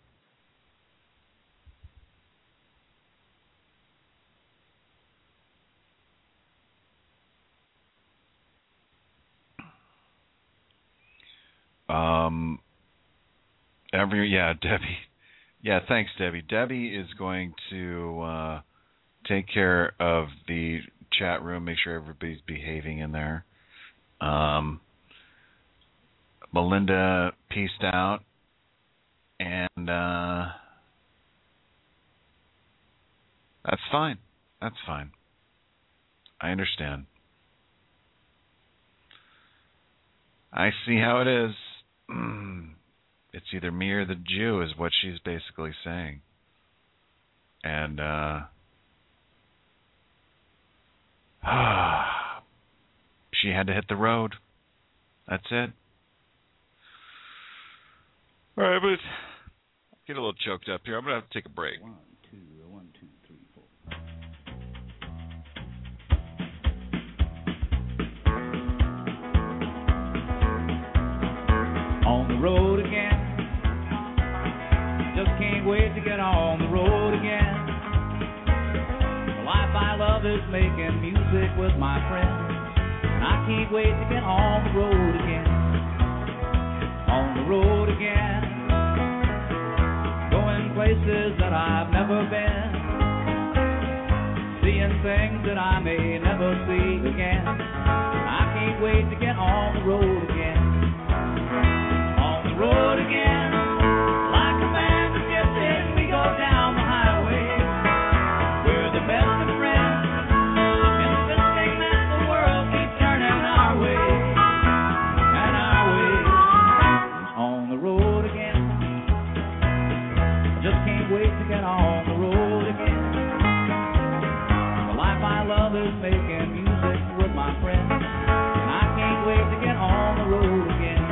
Um, every yeah, Debbie. Yeah, thanks, Debbie. Debbie is going to uh, take care of the chat room, make sure everybody's behaving in there. Um, Melinda peaced out, and uh, that's fine. That's fine. I understand. I see how it is. It's either me or the Jew is what she's basically saying. And, uh... she had to hit the road. That's it. All right, but get a little choked up here. I'm going to have to take a break. One, two, one, two, three, four. On the road again. Just can't wait to get on the road again. The life I love is making music with my friends. And I can't wait to get on the road again. On the road again. Going places that I've never been. Seeing things that I may never see again. I can't wait to get on the road again. On the road again. Like a band of gypsies, we go down the highway. We're the best of friends. Insisting that the world keeps turning our way. And our way is on the road again. I just can't wait to get on the road again. The life I love is making music with my friends. And I can't wait to get on the road again.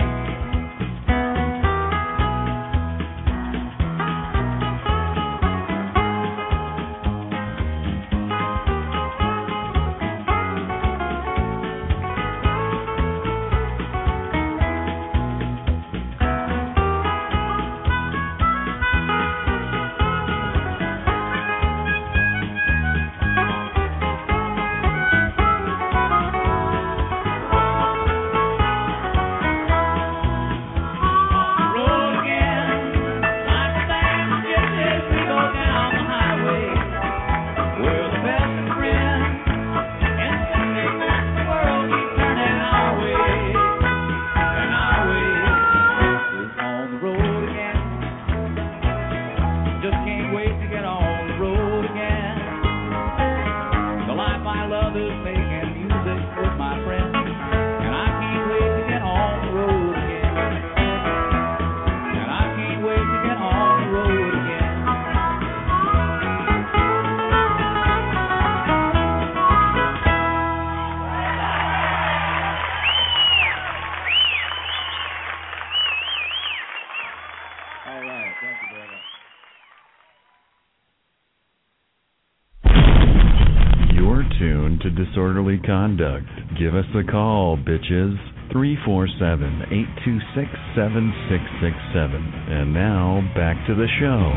Disorderly conduct. Give us a call, bitches. three four seven, eight two six, seven six six seven. And now, back to the show.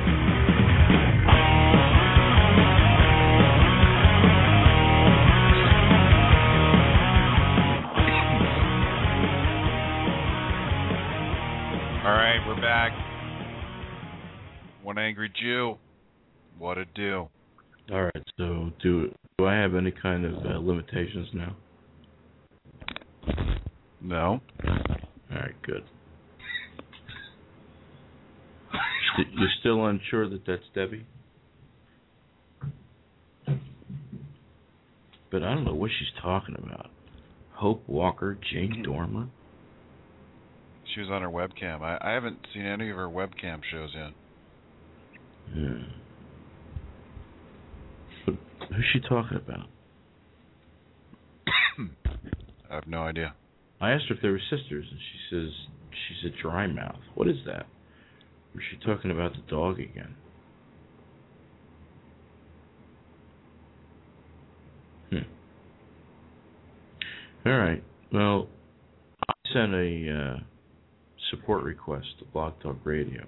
All right, we're back. One Angry Jew. What it do? All right, so do do I have any kind of uh, limitations now? No. All right, good. St- you're still unsure that that's Debbie? But I don't know what she's talking about. Hope Walker, Jane Dormer? She was on her webcam. I, I haven't seen any of her webcam shows yet. Yeah. Who's she talking about? I have no idea. I asked her if they were sisters, and she says she's a dry mouth. What is that? Or is she talking about the dog again? Hmm. All right. Well, I sent a uh, support request to Blog Talk Radio,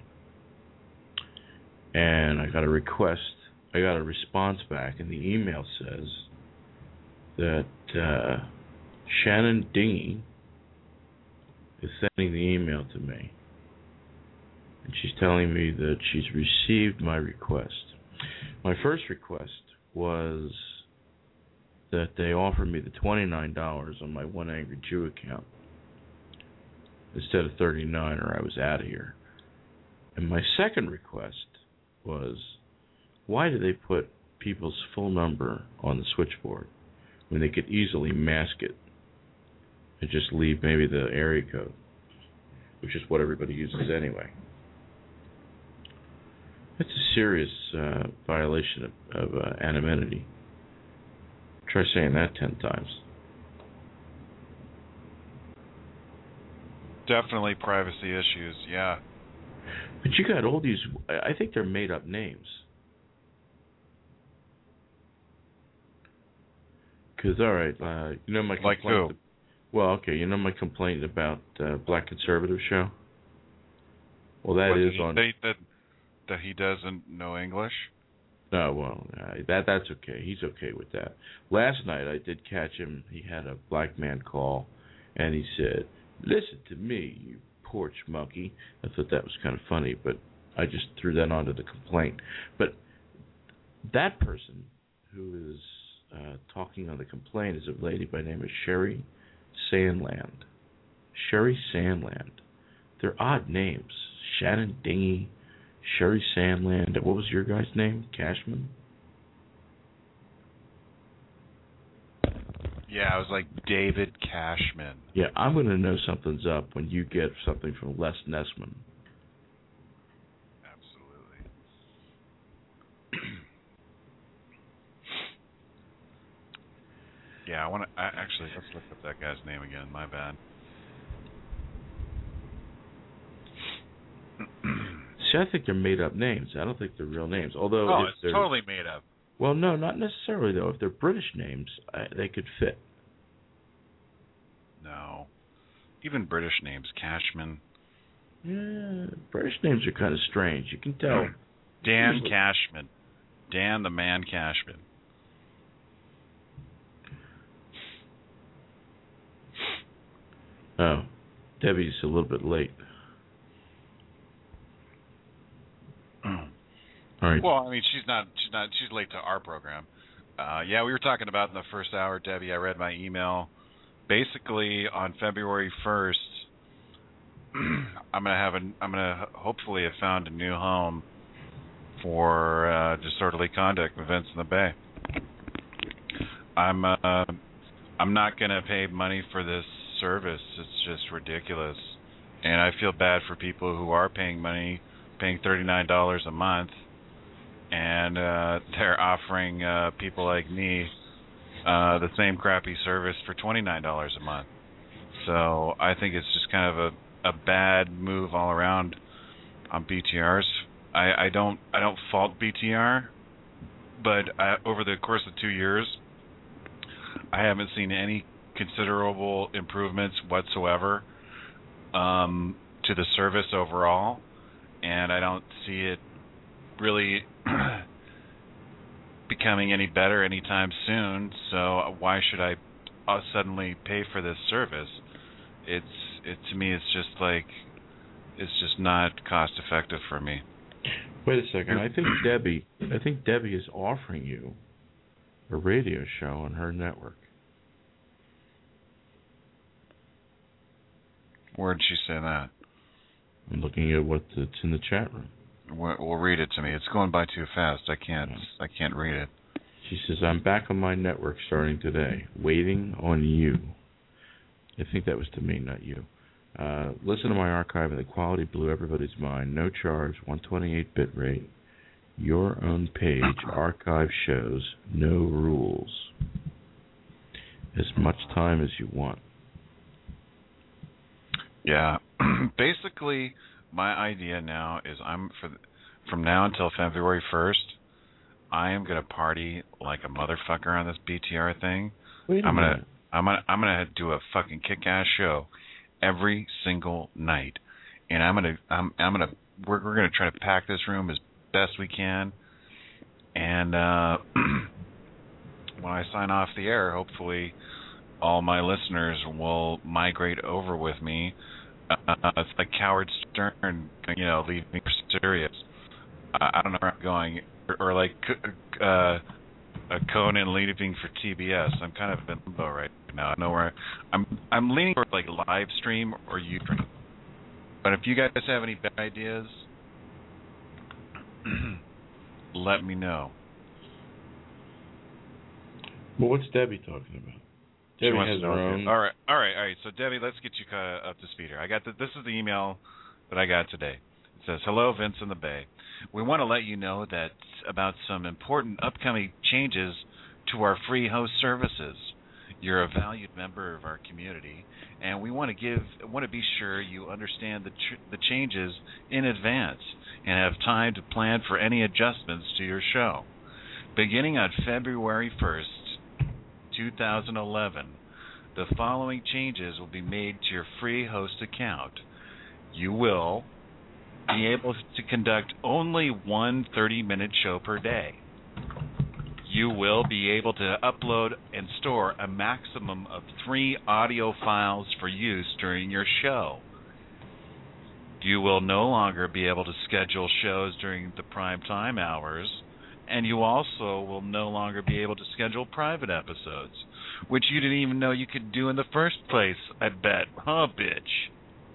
and I got a request. I got a response back, and the email says that uh, Shannon Dingy is sending the email to me, and she's telling me that she's received my request. My first request was that they offer me the twenty-nine dollars on my One Angry Jew account instead of thirty-nine dollars, or I was out of here. And my second request was, why do they put people's full number on the switchboard? when they could easily mask it and just leave maybe the area code, which is what everybody uses anyway. That's a serious uh, violation of, of uh, anonymity. Try saying that ten times. Definitely privacy issues, yeah. But you got all these, I think they're made up names. Because, all right, uh, you know my complaint. Like who? Well, okay, you know my complaint about uh, Black Conservative Show? Well, that what, is did he on. Say that, that he doesn't know English? No, well, uh, that that's okay. He's okay with that. Last night I did catch him. He had a black man call, and he said, "Listen to me, you porch monkey." I thought that was kind of funny, but I just threw that onto the complaint. But that person who is uh, talking on the complaint is a lady by the name of Sherry Sandland. Sherry Sandland. They're odd names. Shannon Dingy, Sherry Sandland. What was your guy's name? Cashman? Yeah, it was like David Cashman. Yeah, I'm going to know something's up when you get something from Les Nessman. Absolutely. Yeah, I want to. I, actually, let's look up that guy's name again. My bad. See, I think they're made-up names. I don't think they're real names. Although, oh, if it's they're, totally made up. Well, no, not necessarily though. If they're British names, I, they could fit. No, even British names, Cashman. Yeah, British names are kind of strange. You can tell. Dan Usually. Cashman, Dan the Man Cashman. Oh, Debbie's a little bit late. All right. Well, I mean, she's not. She's not. She's late to our program. Uh, yeah, we were talking about in the first hour, Debbie. I read my email. Basically, on February first, I'm gonna have a. I'm gonna hopefully have found a new home for uh, disorderly conduct events in the Bay. I'm. Uh, I'm not gonna pay money for this service. It's just ridiculous, and I feel bad for people who are paying money, paying thirty-nine dollars a month. And uh, they're offering uh, people like me uh, the same crappy service for twenty-nine dollars a month. So I think it's just kind of a, a bad move all around on B T Rs. I, I don't I don't fault B T R, but I, over the course of two years, I haven't seen any considerable improvements whatsoever um, to the service overall, and I don't see it really becoming any better anytime soon. So why should I uh, suddenly pay for this service? It's it to me. It's just like it's just not cost effective for me. Wait a second. I think Debbie. I think Debbie is offering you a radio show on her network. Where did she say that? I'm looking at what's in the chat room. Well, read it to me. It's going by too fast. I can't. I can't read it. She says, "I'm back on my network starting today. Waiting on you." I think that was to me, not you. Uh, listen to my archive, and the quality blew everybody's mind. No charge, one twenty-eight bit rate. Your own page. Archive shows. No rules. As much time as you want. Yeah. Basically, my idea now is I'm for from now until February first, I am gonna party like a motherfucker on this B T R thing. Wait a I'm minute. gonna I'm gonna I'm gonna do a fucking kick-ass show every single night, and I'm gonna I'm I'm gonna we're we're gonna try to pack this room as best we can, and uh, when I sign off the air, hopefully all my listeners will migrate over with me. Uh, it's like Howard Stern, you know, leaving for Sirius. I, I don't know where I'm going, or, or like uh, a Conan leaving for T B S. I'm kind of in limbo right now. I know where I, I'm. I'm leaning toward like live stream or YouTube. But if you guys have any bad ideas, let me know. Well, what's Debbie talking about? Debbie she wants has to her know. own. All right, all right, all right. So Debbie, let's get you caught up to speed here. I got the, this is the email that I got today. It says, "Hello, Vince in the Bay. We want to let you know that about some important upcoming changes to our free host services. You're a valued member of our community, and we want to give want to be sure you understand the ch- the changes in advance and have time to plan for any adjustments to your show. Beginning on February first, two thousand eleven, the following changes will be made to your free host account. You will be able to conduct only one thirty-minute show per day. You will be able to upload and store a maximum of three audio files for use during your show. You will no longer be able to schedule shows during the prime time hours, and you also will no longer be able to schedule private episodes, which you didn't even know you could do in the first place, I bet. Huh, bitch?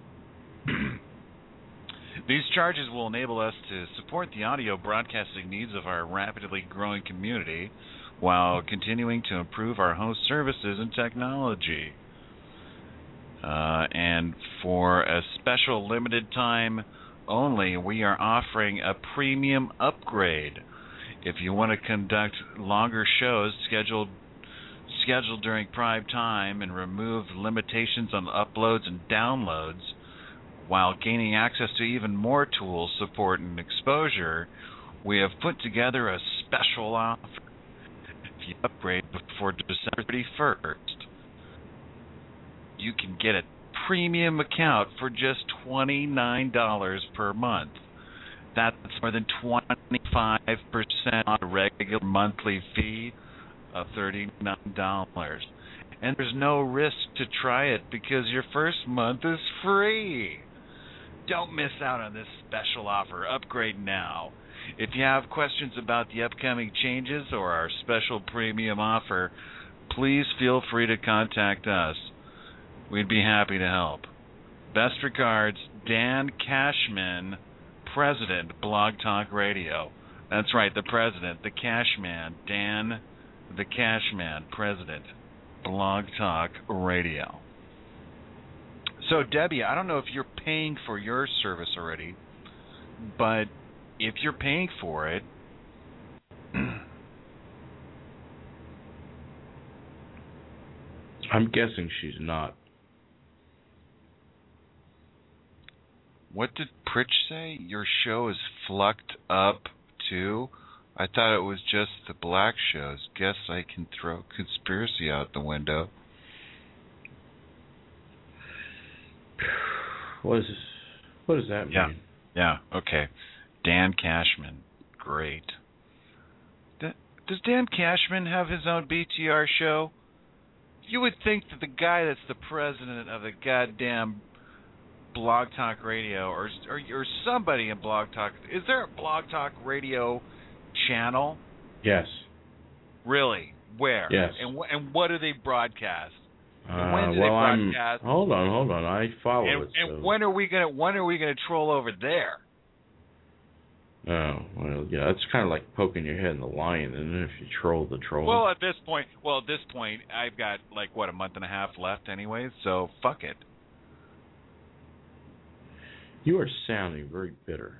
These charges will enable us to support the audio broadcasting needs of our rapidly growing community while continuing to improve our host services and technology. Uh, and for a special limited time only, we are offering a premium upgrade. If you want to conduct longer shows scheduled scheduled during prime time and remove limitations on uploads and downloads, while gaining access to even more tools, support, and exposure, we have put together a special offer. If you upgrade before December thirty-first, you can get a premium account for just twenty-nine dollars per month. That's more than twenty-five percent on a regular monthly fee of thirty-nine dollars. And there's no risk to try it because your first month is free. Don't miss out on this special offer. Upgrade now. If you have questions about the upcoming changes or our special premium offer, please feel free to contact us. We'd be happy to help. Best regards, Dan Cashman, President, Blog Talk Radio. That's right, the President, the Cashman, Dan the Cashman, President, Blog Talk Radio. So, Debbie, I don't know if you're paying for your service already, but if you're paying for it, I'm guessing she's not. What did Pritch say? Your show is flucked up, too? I thought it was just the black shows. Guess I can throw conspiracy out the window. What is this? What does that mean? Yeah, yeah, okay. Dan Cashman, great. D- does Dan Cashman have his own B T R show? You would think that the guy that's the president of the goddamn Blog Talk Radio, or or, or somebody in Blog Talk, is there a Blog Talk Radio channel? Yes. Really? Where? Yes. And wh- and what do they broadcast? Uh, when do well, they I'm. broadcast? Hold on, hold on. I follow and it. and so. when are we gonna when are we gonna troll over there? Oh well, yeah. It's kind of like poking your head in the lion, and if you troll the troll. Well, at this point, well at this point, I've got like what a month and a half left, anyways. So fuck it. You are sounding very bitter.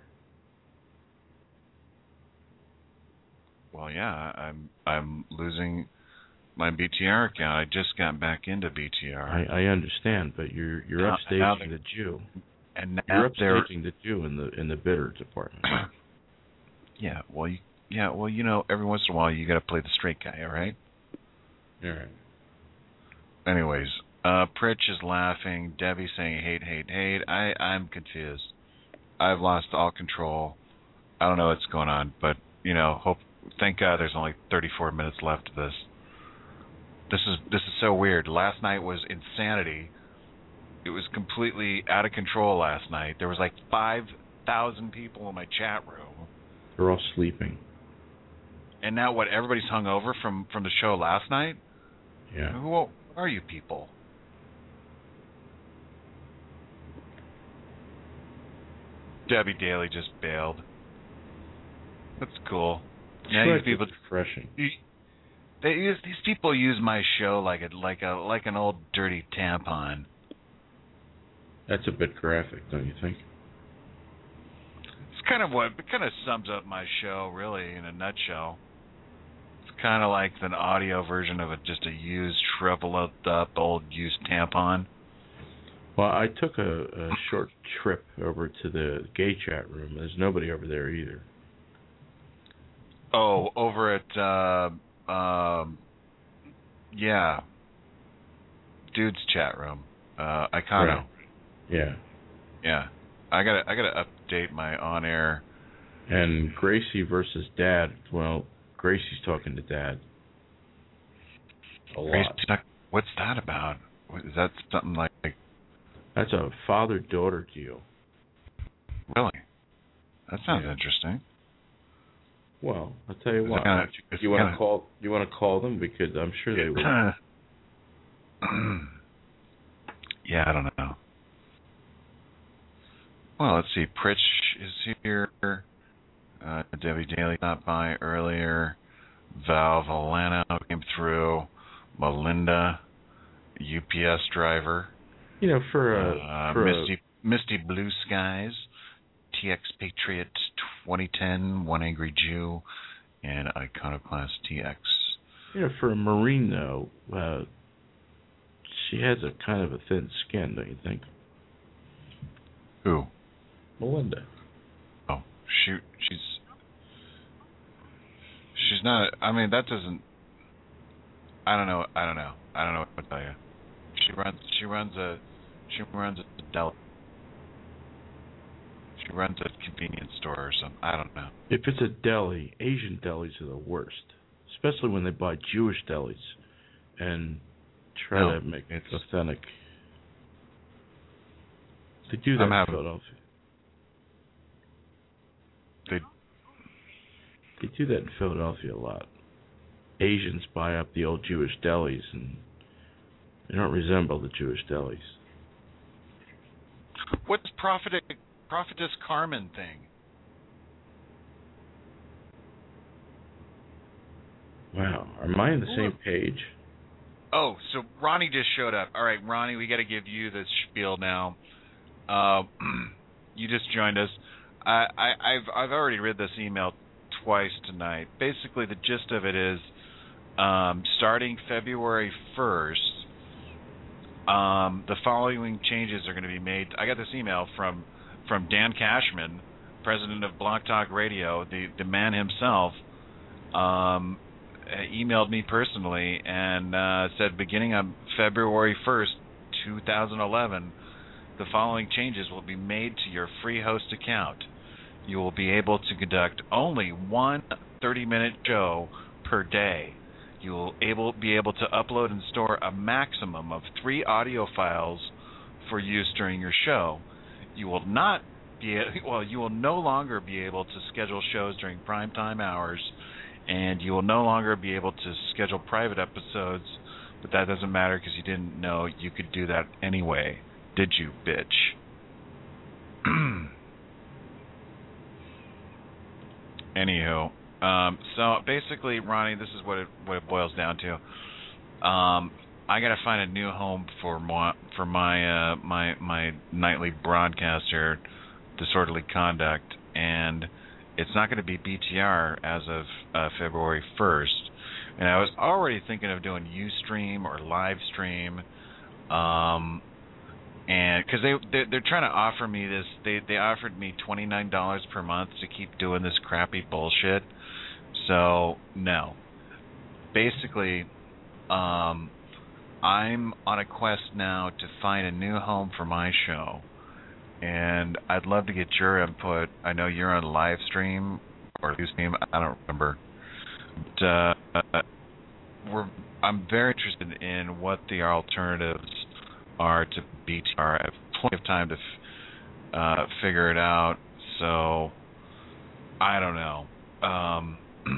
Well, yeah, I'm I'm losing my B T R account. I just got back into B T R. I, I understand, but you're you're Now- upstaging now the Jew. And now You're they're upstaging the Jew in the in the bitter department. yeah, well, you, yeah, well, you know, every once in a while you got to play the straight guy, all right? All right. Anyways, uh, Pritch is laughing. Debbie saying hate, hate, hate. I I'm confused. I've lost all control. I don't know what's going on, but you know, hope. Thank God there's only thirty-four minutes left of this. This is this is so weird. Last night was insanity. It was completely out of control last night. There was like five thousand people in my chat room. They're all sleeping. And now what? Everybody's hung over from, from the show last night? Yeah. Who are you people? Debbie Daly just bailed. That's cool. Now Sure, you people it's refreshing. You, They use these people use my show like a like a like an old dirty tampon. That's a bit graphic, don't you think? It's kind of what it kind of sums up my show, really, in a nutshell. It's kind of like an audio version of a, just a used, shriveled up, old used tampon. Well, I took a, a short trip over to the gay chat room. There's nobody over there either. Oh, over at, uh, um, yeah, dude's chat room. Uh, Icono. Right. Yeah. Yeah. I gotta, I gotta update my on-air. And Gracie versus Dad. Well, Gracie's talking to Dad. A lot. Gracie, what's that about? Is that something like? That's a father-daughter deal. Really? That sounds Yeah. interesting. Well, I'll tell you Is what. kinda, you want to call? You want to call them because I'm sure they will. Yeah, I don't know. Well, let's see. Pritch is here. Uh, Debbie Daly stopped by earlier. Val Volano came through. Melinda, U P S driver. You know, for a, uh, for Misty a, Misty Blue Skies, T X Patriot twenty ten, One Angry Jew, and Iconoclast T X. You know, for a Marine though, uh, she has a kind of a thin skin, don't you think? Who? Melinda. Oh, she she's she's not. I mean, that doesn't. I don't know. I don't know. I don't know what to tell you. She runs. She runs a. She runs a deli. She runs a convenience store or something. I don't know. If it's a deli, Asian delis are the worst, especially when they buy Jewish delis and try No, to make it it's authentic. They do that I'm in having- Philadelphia. They They do that in Philadelphia a lot. Asians buy up the old Jewish delis and they don't resemble the Jewish delis. What's prophet prophetess Carmen thing? Wow, am I on the same page? Oh, so Ronnie just showed up. All right, Ronnie, we got to give you the spiel now. Uh, you just joined us. I, I, I've I've already read this email twice tonight. Basically, the gist of it is, um, starting February first, um, the following changes are going to be made. I got this email from from Dan Cashman, president of Blog Talk Radio, the the man himself. Um, emailed me personally and uh, said, beginning on February first, two thousand eleven, the following changes will be made to your free host account. You will be able to conduct only one thirty-minute show per day. You will able be able to upload and store a maximum of three audio files for use during your show. You will not be well. You will no longer be able to schedule shows during prime time hours, and you will no longer be able to schedule private episodes. But that doesn't matter because you didn't know you could do that anyway, did you, bitch? Anywho, um, so basically, Ronnie, this is what it what it boils down to. Um, I gotta find a new home for my for my uh, my my nightly broadcast here, Disorderly Conduct, and it's not going to be B T R as of uh, February first. And I was already thinking of doing Ustream or Livestream, um, and because they they're, they're trying to offer me this, they they offered me twenty-nine dollars per month to keep doing this crappy bullshit. So no, basically, um, I'm on a quest now to find a new home for my show, and I'd love to get your input. I know you're on Livestream or Ustream, I don't remember. But, uh, we're, I'm very interested in what the alternatives are to B T R. I have plenty of time to f- uh, figure it out, so I don't know. Um,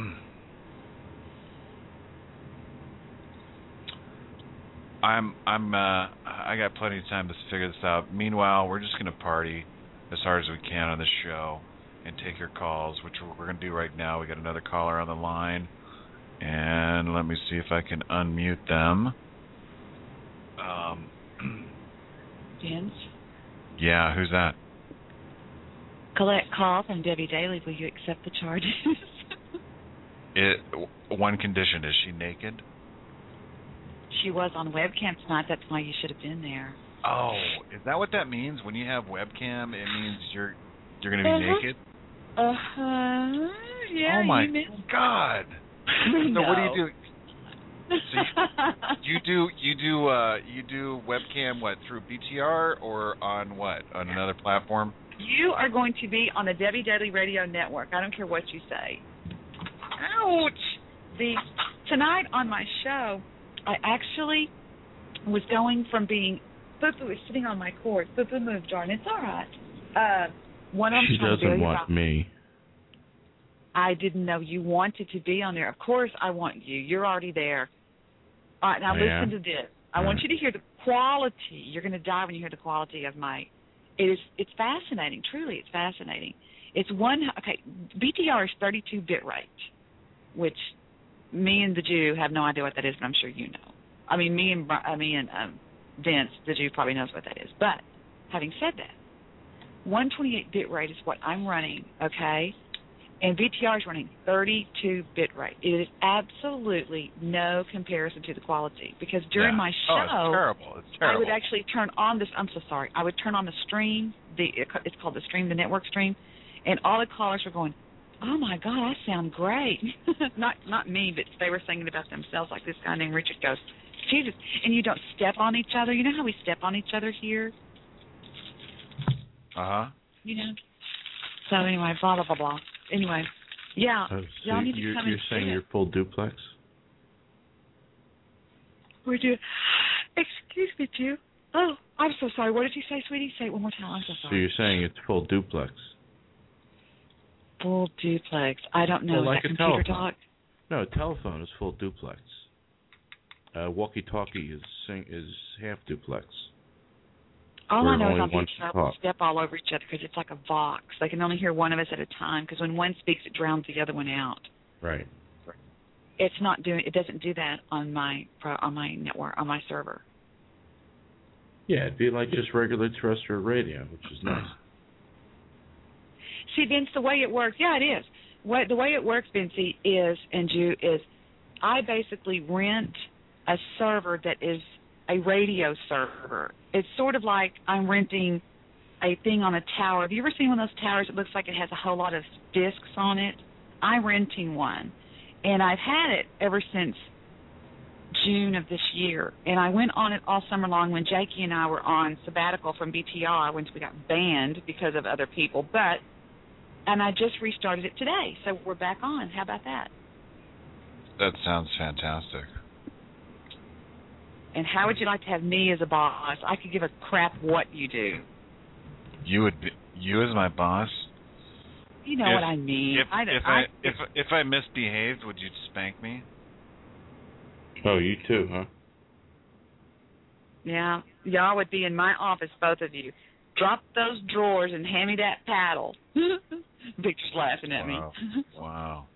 I'm I'm uh, I got plenty of time to figure this out. Meanwhile, we're just gonna party as hard as we can on this show and take your calls, which we're gonna do right now. We got another caller on the line, And let me see if I can unmute them. Um, Vince? Yeah, who's that? Collect call from Debbie Daly. Will you accept the charges? It, one condition, is she naked? She was on webcam tonight. That's why you should have been there. Oh, is that what that means? When you have webcam, it means you're you're going to be uh-huh. naked? Uh-huh. Yeah, oh, my you missed. God. No. So what do you do? So you, you do you do uh, you do webcam what, through B T R or on what, on another platform? You are going to be on the Debbie Daly Radio Network. I don't care what you say. Ouch! The tonight on my show, I actually was going from being Fufu is sitting on my cord. Fufu moved, darn. It's all right. Uh, one of them she doesn't want about, me. I didn't know you wanted to be on there. Of course, I want you. You're already there. All right, now yeah. listen to this. I All want right. you to hear the quality. You're going to die when you hear the quality of my. It is. It's fascinating. Truly, it's fascinating. It's one. Okay, B T R is thirty-two bit rate, which me and the Jew have no idea what that is, but I'm sure you know. I mean, me and uh, me and um, Vince, the Jew, probably knows what that is. But having said that, one twenty-eight bit rate is what I'm running. Okay. And V T R is running thirty-two bit rate. It is absolutely no comparison to the quality because during yeah. my show, oh, it's terrible. It's terrible. I would actually turn on this. I'm so sorry. I would turn on the stream. The it's called the stream, the network stream, and all the callers were going, "Oh my God, I sound great." not not me, but they were singing about themselves. Like this guy named Richard goes, "Jesus!" And you don't step on each other. You know how we step on each other here? Uh huh. You know. So anyway, blah blah blah blah. Anyway, yeah. Uh, so y'all need to you're, come you're and saying see you're it. full duplex? We do. Excuse me, Jew. Oh, I'm so sorry. What did you say, sweetie? Say it one more time. I'm so So sorry. you're saying it's full duplex? Full duplex. I don't know. Well, Is like that a computer telephone. talk? No, a telephone is full duplex. Uh, walkie-talkie is sing- is half duplex. All Where I know is only I'll be one in can trouble, talk. step all over each other because it's like a vox. They can only hear one of us at a time because when one speaks, it drowns the other one out. Right. It's not doing. It doesn't do that on my pro, on my network on my server. Yeah, it'd be like just regular terrestrial radio, which is nice. See, Vince, the way it works, yeah, it is. What, the way it works, Vincey, is, and you, is I basically rent a server that is a radio server. It's sort of like I'm renting a thing on a tower. Have you ever seen one of those towers that looks like it has a whole lot of discs on it? I'm renting one, and I've had it ever since June of this year, and I went on it all summer long when Jakey and I were on sabbatical from B T R once we got banned because of other people, but and I just restarted it today, so we're back on. How about that? That sounds fantastic. And how would you like to have me as a boss? I could give a crap what you do. You would be, you as my boss? You know if, what I mean. If I, if I, I if if I misbehaved, would you spank me? Oh, you too, huh? Yeah, y'all would be in my office, both of you. Drop those drawers and hand me that paddle. Victor's laughing at Wow. me. Wow.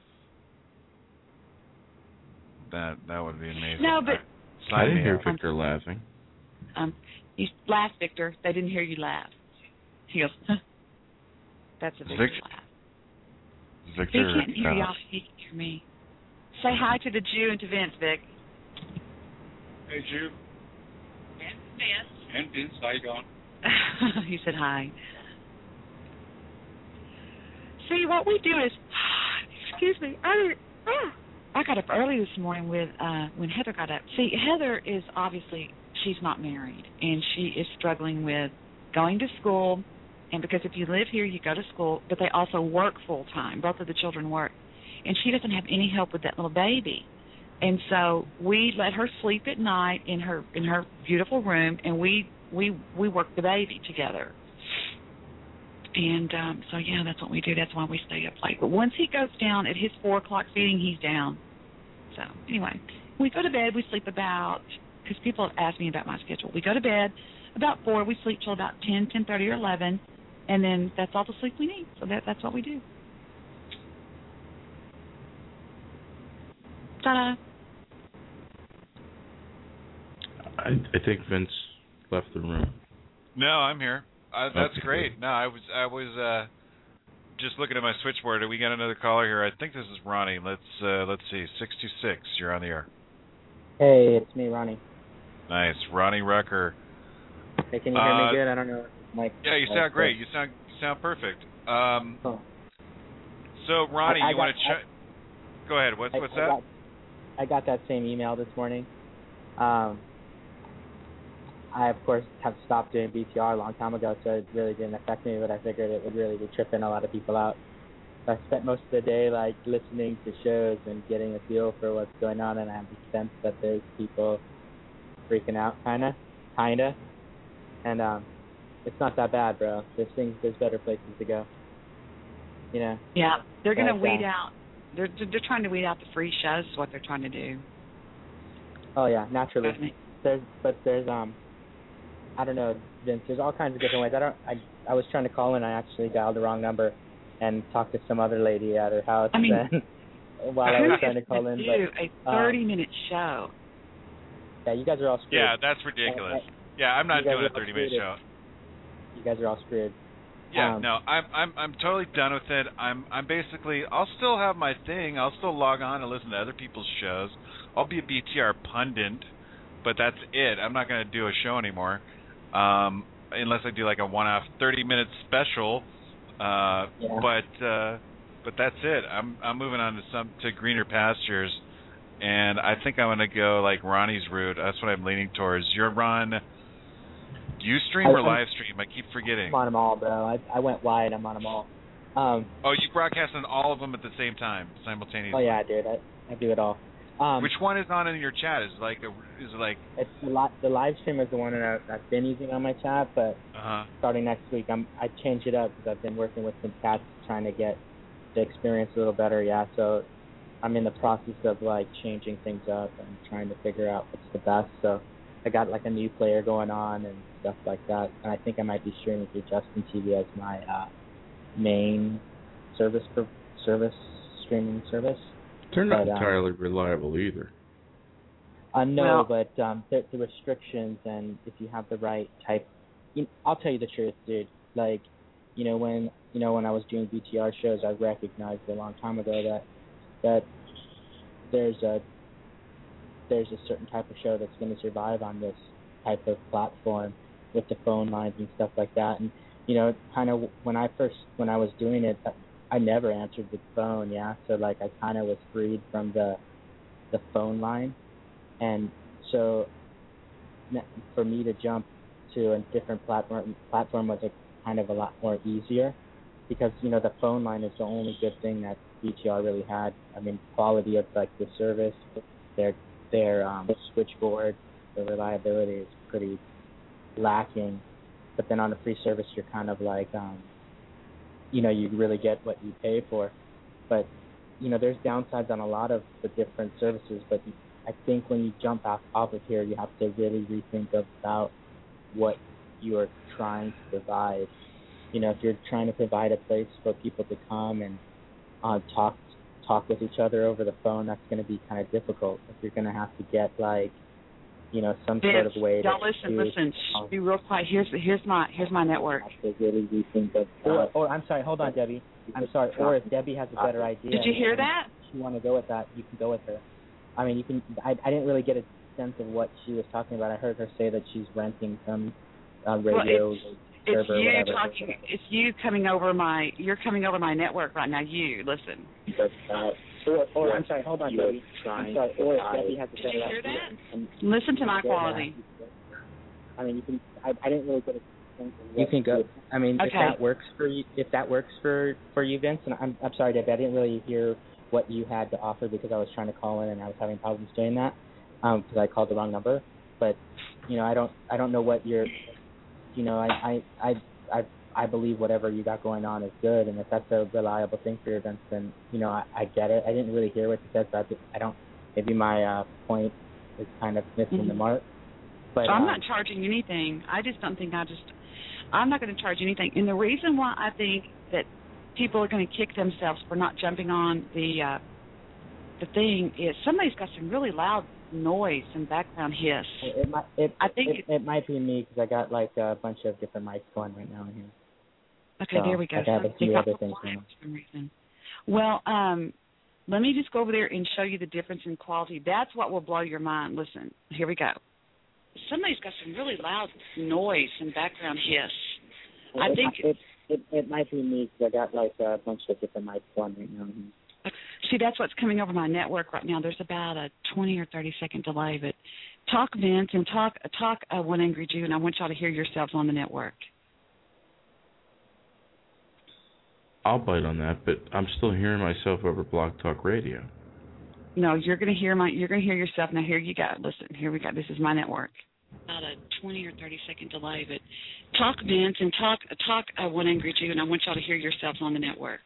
That that would be amazing. No, but I didn't hear up. Victor laughing. um, you laugh, Victor. They didn't hear you laugh. He goes, huh. That's a Victor Vic- laugh. Victor, He can't hear uh, y'all. He can hear me. Say hi to the Jew and to Vince, Vic. Hey, Jew. And Vince. And Vince, how you going? He said hi. See, what we do is, excuse me, I, ah, I got up early this morning with uh, when Heather got up. See, Heather is obviously, she's not married, and she is struggling with going to school, and because if you live here, you go to school, but they also work full-time. Both of the children work, and she doesn't have any help with that little baby. And so we let her sleep at night in her in her beautiful room, and we we we work the baby together. And um, so yeah, that's what we do. That's why we stay up late. But once he goes down at his four o'clock feeding, he's down. So anyway, we go to bed. We sleep about because people have asked me about my schedule. We go to bed about four. We sleep till about ten, ten thirty, or eleven, and then that's all the sleep we need. So that that's what we do. Ta-da. I, I think Vince left the room. No, I'm here. Uh, that's Okay. great. No, I was I was uh, just looking at my switchboard. We got another caller here. I think this is Ronnie. Let's uh, let's see. Six two six. You're on the air. Hey, it's me, Ronnie. Nice, Ronnie Rucker. Hey, can you hear Uh, me good? I don't know. Mike. Yeah, you sound great. You sound you sound perfect. Um, Oh. so Ronnie, I- I you want got- to check? Go ahead. What's I, what's I that? Got, I got that same email this morning. Um, I, of course, have stopped doing B T R a long time ago, so it really didn't affect me, but I figured it would really be tripping a lot of people out. I spent most of the day, like, listening to shows and getting a feel for what's going on, and I have the sense that there's people freaking out, kind of, kind of. And um, it's not that bad, bro. There's things, there's better places to go. You know? Yeah, they're going to But, weed uh, out. They're they're trying to weed out the free shows. Is what they're trying to do. Oh, yeah, naturally. There's, but there's, um, I don't know, Vince, there's all kinds of different ways. I don't, I, I was trying to call in, I actually dialed the wrong number and talked to some other lady at her house I mean, then, while I was trying to call in. Do But a um, thirty-minute show. yeah, you guys are all screwed. Yeah, that's ridiculous. Uh, Yeah, I'm not you guys doing are a thirty minute screwed. show. You guys are all screwed. Yeah, Um, no, I'm I'm I'm totally done with it. I'm I'm basically I'll still have my thing. I'll still log on and listen to other people's shows. I'll be a B T R pundit, but that's it. I'm not going to do a show anymore, um, unless I do like a one-off thirty minute special. Uh, Yeah. But uh, but that's it. I'm I'm moving on to some to greener pastures, and I think I'm going to go like Ronnie's route. That's what I'm leaning towards. You're Ron. Do you stream or I- live stream? I keep forgetting. I'm on them all, bro. I I went wide. I'm on them all. Um, Oh, you broadcast on all of them at the same time, simultaneously. oh yeah, dude. I I do it all. Um, Which one is on in your chat? Is it like a, is it like It's the, li- the live stream is the one that I- I've been using on my chat, but uh huh? starting next week, I'm I changed it up because I've been working with some cats trying to get the experience a little better. Yeah, so I'm in the process of like changing things up and trying to figure out what's the best. So I got like a new player going on and stuff like that, and I think I might be streaming through Justin T V as my uh, main service for service streaming service. They're not But, um, entirely reliable either. Uh, no, Well- but um, the, the restrictions and if you have the right type, you know, I'll tell you the truth, dude. Like, you know, when you know when I was doing B T R shows, I recognized a long time ago that that there's a there's a certain type of show that's going to survive on this type of platform with the phone lines and stuff like that. And you know, kind of when I first when I was doing it, I never answered the phone. Yeah, so like I kind of was freed from the the phone line. And so for me to jump to a different platform platform was a kind of a lot more easier because, you know, the phone line is the only good thing that B T R really had. I mean, quality of like the service, their their um, switchboard, the reliability is pretty lacking. But then on the free service, you're kind of like, um, you know, you really get what you pay for. But, you know, there's downsides on a lot of the different services, but I think when you jump off, off of here, you have to really rethink about what you are trying to provide. You know, if you're trying to provide a place for people to come and uh, talk talk with each other over the phone, that's going to be kind of difficult. If you're going to have to get, like, you know, some Vince, sort of way don't to... listen, to, listen. um, Shh, be real quiet. Here's here's my here's my network. have to really rethink of, or, or, I'm sorry, hold on, Debbie. I'm sorry. Or if Debbie has a better idea... Did you hear and that? you want to go with that, you can go with her. I mean, you can. I, I didn't really get a sense of what she was talking about. I heard her say that she's renting some uh, radio Well, server It's or you whatever. talking. It's you coming over my. You're coming over my network right now. You listen. But, uh, or, or I'm sorry. Hold on, Debbie. I'm sorry. Or if Debbie has a Did better you hear idea. that? and- Listen to my quality. I mean, you can. I, I didn't really get a sense of. You can go. I mean, if Okay. that works for you, if that works for for you, Vince. And I'm I'm sorry, Debbie. I didn't really hear what you had to offer because I was trying to call in and I was having problems doing that um, because I called the wrong number. But you know, I don't I don't know what you're. You know, I I I I, I believe whatever you got going on is good, and if that's a reliable thing for your events, then you know I, I get it. I didn't really hear what you said, so I, I don't. Maybe my uh, point is kind of missing Mm-hmm. the mark. But I'm um, not charging anything. I just don't think I just. I'm not going to charge anything. And the reason why I think that people are going to kick themselves for not jumping on the uh, the thing is somebody's got some really loud noise and background hiss. It, it might it I think it, it, it might be me because I got like a bunch of different mics going right now in here. Okay, so there we go. I have So a few other things going on. for some reason. Well, um, let me just go over there and show you the difference in quality. That's what will blow your mind. Listen, here we go. Somebody's got some really loud noise and background hiss. It, I it, think it, it it might be me because I got like a bunch of different mics going right now in here. See, that's what's coming over my network right now. There's about a twenty or thirty second delay, but talk, Vince, and talk, talk, uh, One Angry Jew, and I want y'all to hear yourselves on the network. I'll bite on that, but I'm still hearing myself over Blog Talk Radio. No, you're gonna hear my, you're gonna hear yourself. Now here you go. Listen, here we go. This is my network. About a twenty or thirty second delay, but talk, Vince, and talk, talk, uh, One Angry Jew, and I want y'all to hear yourselves on the network.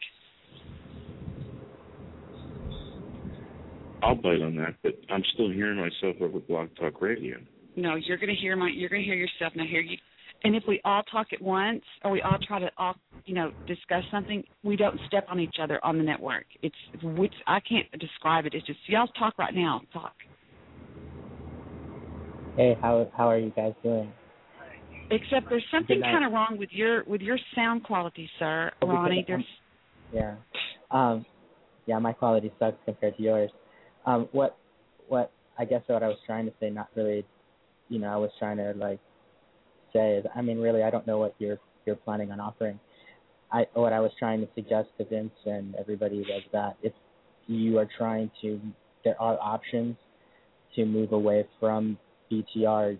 I'll bite on that, but I'm still hearing myself over Blog Talk Radio. No, you're gonna hear my, you're gonna hear yourself. Now here you. And if we all talk at once, or we all try to, all, you know, discuss something, we don't step on each other on the network. It's which I can't describe it. It's just y'all talk right now. Talk. Hey, how how are you guys doing? Except there's something kind of wrong with your with your sound quality, sir, Oh, Ronnie. because, There's um, yeah, um, yeah, my quality sucks compared to yours. Um, what what I guess what I was trying to say, not really, you know, I was trying to like. say is, I mean, really, I don't know what you're you're planning on offering. I what I was trying to suggest to Vince and everybody was that if you are trying to, there are options to move away from B T R,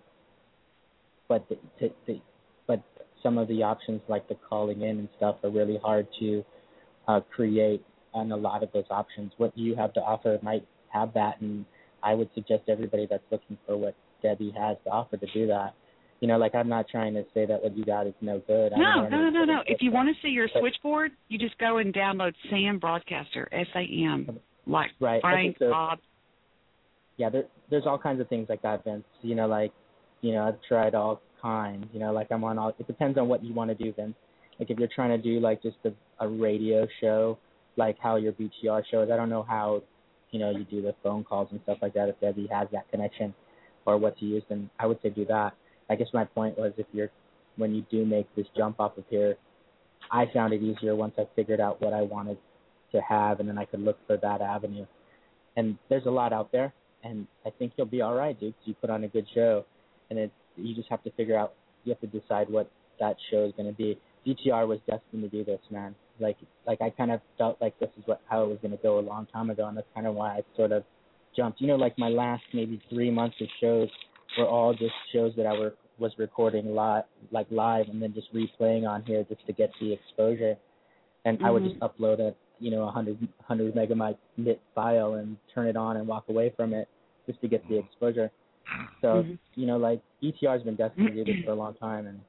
but the, to, the, but some of the options like the calling in and stuff are really hard to uh, create, and a lot of those options, what you have to offer might have that, and I would suggest everybody that's looking for what Debbie has to offer to do that. You know, like I'm not trying to say that what you got is no good. no, no, no, no, no. If you want to see your but, switchboard, you just go and download Sam Broadcaster, S A M, like right. Frank, so, Bob. Yeah, there, there's all kinds of things like that, Vince. You know, like, you know, I've tried all kinds. You know, like I'm on all. It depends on what you want to do, Vince. Like if you're trying to do like just a, a radio show, like how your B T R show is. I don't know how, you know, you do the phone calls and stuff like that. If Debbie has that connection, or what to use, then I would say do that. I guess my point was if you're, when you do make this jump off of here, I found it easier once I figured out what I wanted to have, and then I could look for that avenue. And there's a lot out there, and I think you'll be all right, dude, 'cause you put on a good show, and it, you just have to figure out, you have to decide what that show is going to be. B T R was destined to do this, man. Like, like I kind of felt like this is what how it was going to go a long time ago, and that's kind of why I sort of jumped. You know, like my last maybe three months of shows were all just shows that I were was recording live, like live, and then just replaying on here just to get the exposure. And mm-hmm. I would just upload a, you know, a hundred hundred megabyte bit file and turn it on and walk away from it just to get the exposure. So mm-hmm. you know, like B T R has been destined to do this for a long time, and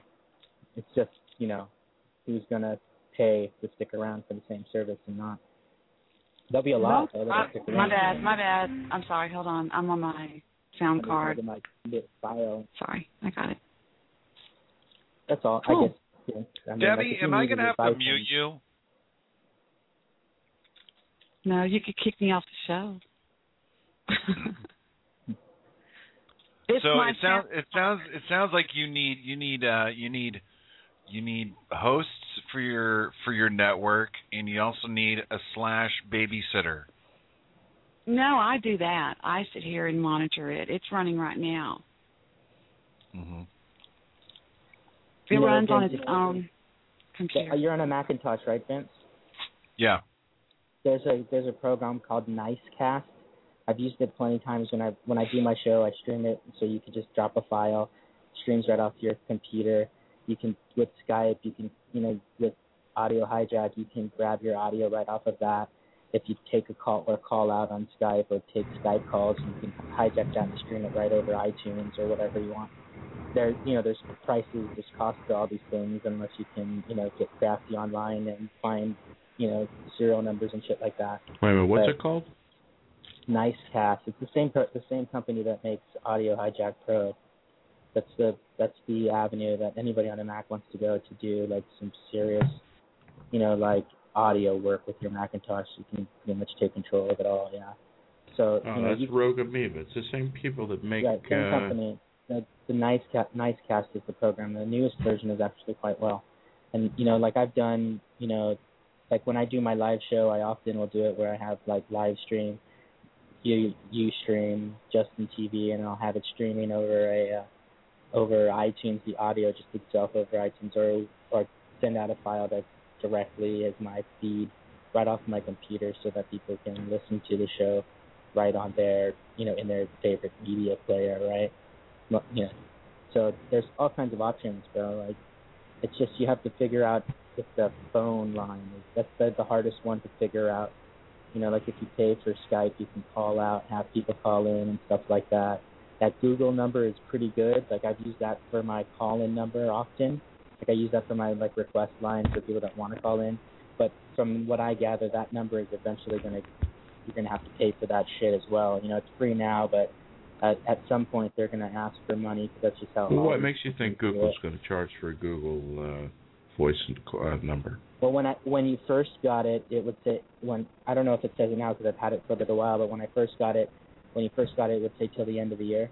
it's just, you know, who's gonna pay to stick around for the same service and not. There'll be a lot. No, I, my bad, my bad. I'm sorry. Hold on. I'm on my sound card. My file. Sorry, I got it. That's all. Cool. I guess. Yeah, I mean, Debbie, like am I going to have to mute you? No, you could kick me off the show. so it sounds it sounds it sounds like you need you need uh, you need you need hosts for your for your network, and you also need a slash babysitter. No, I do that. I sit here and monitor it. It's running right now. Mm-hmm. It you runs know, on its own computer. You're on a Macintosh, right, Vince? Yeah. There's a there's a program called Nicecast. I've used it plenty of times when I when I do my show. I stream it, so you can just drop a file, streams right off your computer. You can with Skype, you can you know with Audio Hijack, you can grab your audio right off of that. If you take a call or call out on Skype or take Skype calls, you can hijack that and stream it right over iTunes or whatever you want. There, you know, there's prices, there's costs to all these things unless you can, you know, get crafty online and find, you know, serial numbers and shit like that. Wait a minute, what's but it called? Nicecast. It's the same the same company that makes Audio Hijack Pro. That's the that's the avenue that anybody on a Mac wants to go to do like some serious, you know, like audio work with your Macintosh. You can pretty much take control of it all. Yeah. So oh, you know, that's you, Rogue Amoeba. It's the same people that make. Right, same uh, company. The, the Nicecast, Nicecast is the program. The newest version is actually quite well. And you know, like I've done, you know, like when I do my live show, I often will do it where I have like live stream, you Ustream, Justin T V, and I'll have it streaming over a uh, over iTunes, the audio just itself over iTunes, or or send out a file that directly as my feed right off my computer, so that people can listen to the show right on their, you know, in their favorite media player, right? You know, so there's all kinds of options, bro. Like, it's just you have to figure out if the phone line is, that's the, the hardest one to figure out. You know, like if you pay for Skype, you can call out, have people call in and stuff like that. That Google number is pretty good. Like I've used that for my call-in number often. Like I use that for my like request line for people that want to call in. But from what I gather, that number is eventually going to, you're going to have to pay for that shit as well. You know, it's free now, but at, at some point they're going to ask for money because that's just how. Well, what makes you think Google's going to charge for a Google uh, voice uh, number? Well, when I when you first got it, it would say when I don't know if it says it now because I've had it for a little while, but when I first got it, when you first got it, it would say till the end of the year,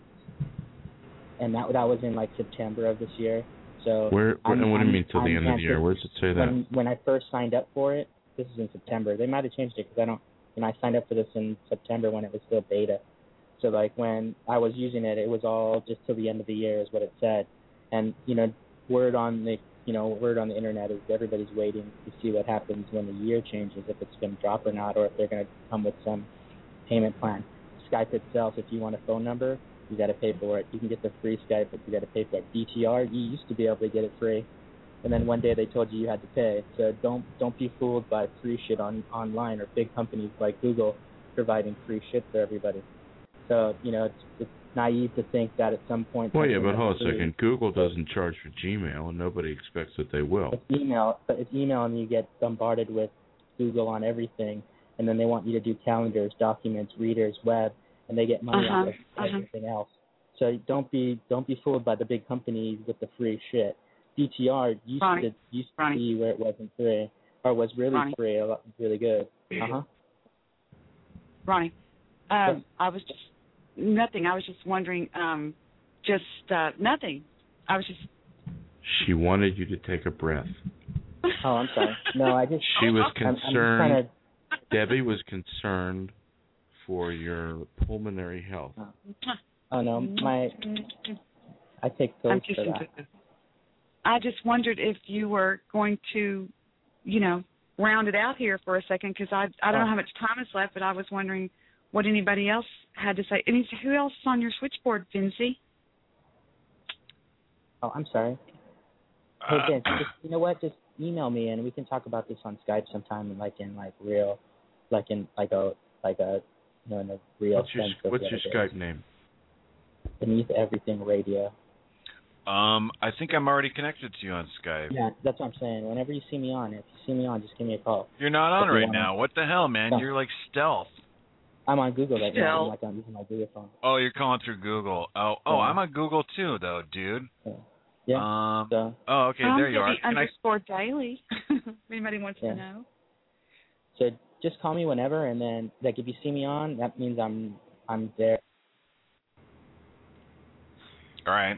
and that that was in like September of this year. So where? where and what do you mean till I'm, the end of the year? Where does it say that? When, when I first signed up for it, this is in September. They might have changed it because I don't. You know, I signed up for this in September when it was still beta. So like when I was using it, it was all just till the end of the year is what it said. And you know, word on the you know word on the internet is everybody's waiting to see what happens when the year changes, if it's going to drop or not, or if they're going to come with some payment plan. Skype itself, if you want a phone number, you got to pay for it. You can get the free Skype, but you got to pay for it. D T R, you used to be able to get it free, and then one day they told you you had to pay. So don't don't be fooled by free shit on online or big companies like Google providing free shit for everybody. So you know it's, it's naive to think that at some point. Well, yeah, but hold on a second. Google doesn't charge for Gmail, and nobody expects that they will. It's email, but it's email, and you get bombarded with Google on everything, and then they want you to do calendars, documents, readers, web, and they get money uh-huh, out of uh-huh. everything else. So don't be don't be fooled by the big companies with the free shit. D T R used Ronnie. to used to Ronnie. be where it wasn't free, or was really Ronnie. free, a lot, really good. Uh huh. Ronnie, um, Yes. I was just nothing. I was just wondering, um, just uh, nothing. I was just. She wanted you to take a breath. Oh, I'm sorry. No, I just. She was I'm, I'm just concerned. trying to, Debbie was concerned for your pulmonary health. Oh, oh no, my. I take pills I'm for just. that. I just wondered if you were going to, you know, round it out here for a second because I I don't Oh. know how much time is left, but I was wondering what anybody else had to say. And who else is on your switchboard, Vincy? Oh, I'm sorry. Hey Vince, just, you know what? Just email me and we can talk about this on Skype sometime, like in like real, like in like a like a you know in a real What's your sense. of What's what your it is. Skype name? Beneath Everything Radio. Um, I think I'm already connected to you on Skype. Yeah, that's what I'm saying. Whenever you see me on, if you see me on, just give me a call. You're not on If you right wanna- now. What the hell, man? No. You're like stealth. I'm on Google right now. Still. I'm like I'm using my Google phone. Oh, you're calling through Google. Oh, oh, Yeah. I'm on Google too, though, dude. Yeah. Yeah. Um. So, Oh, okay. I'm There you are. Debbie Can I? underscore daily. if anybody wants Yeah. to know. so just call me whenever, and then like if you see me on, that means I'm I'm there. All right.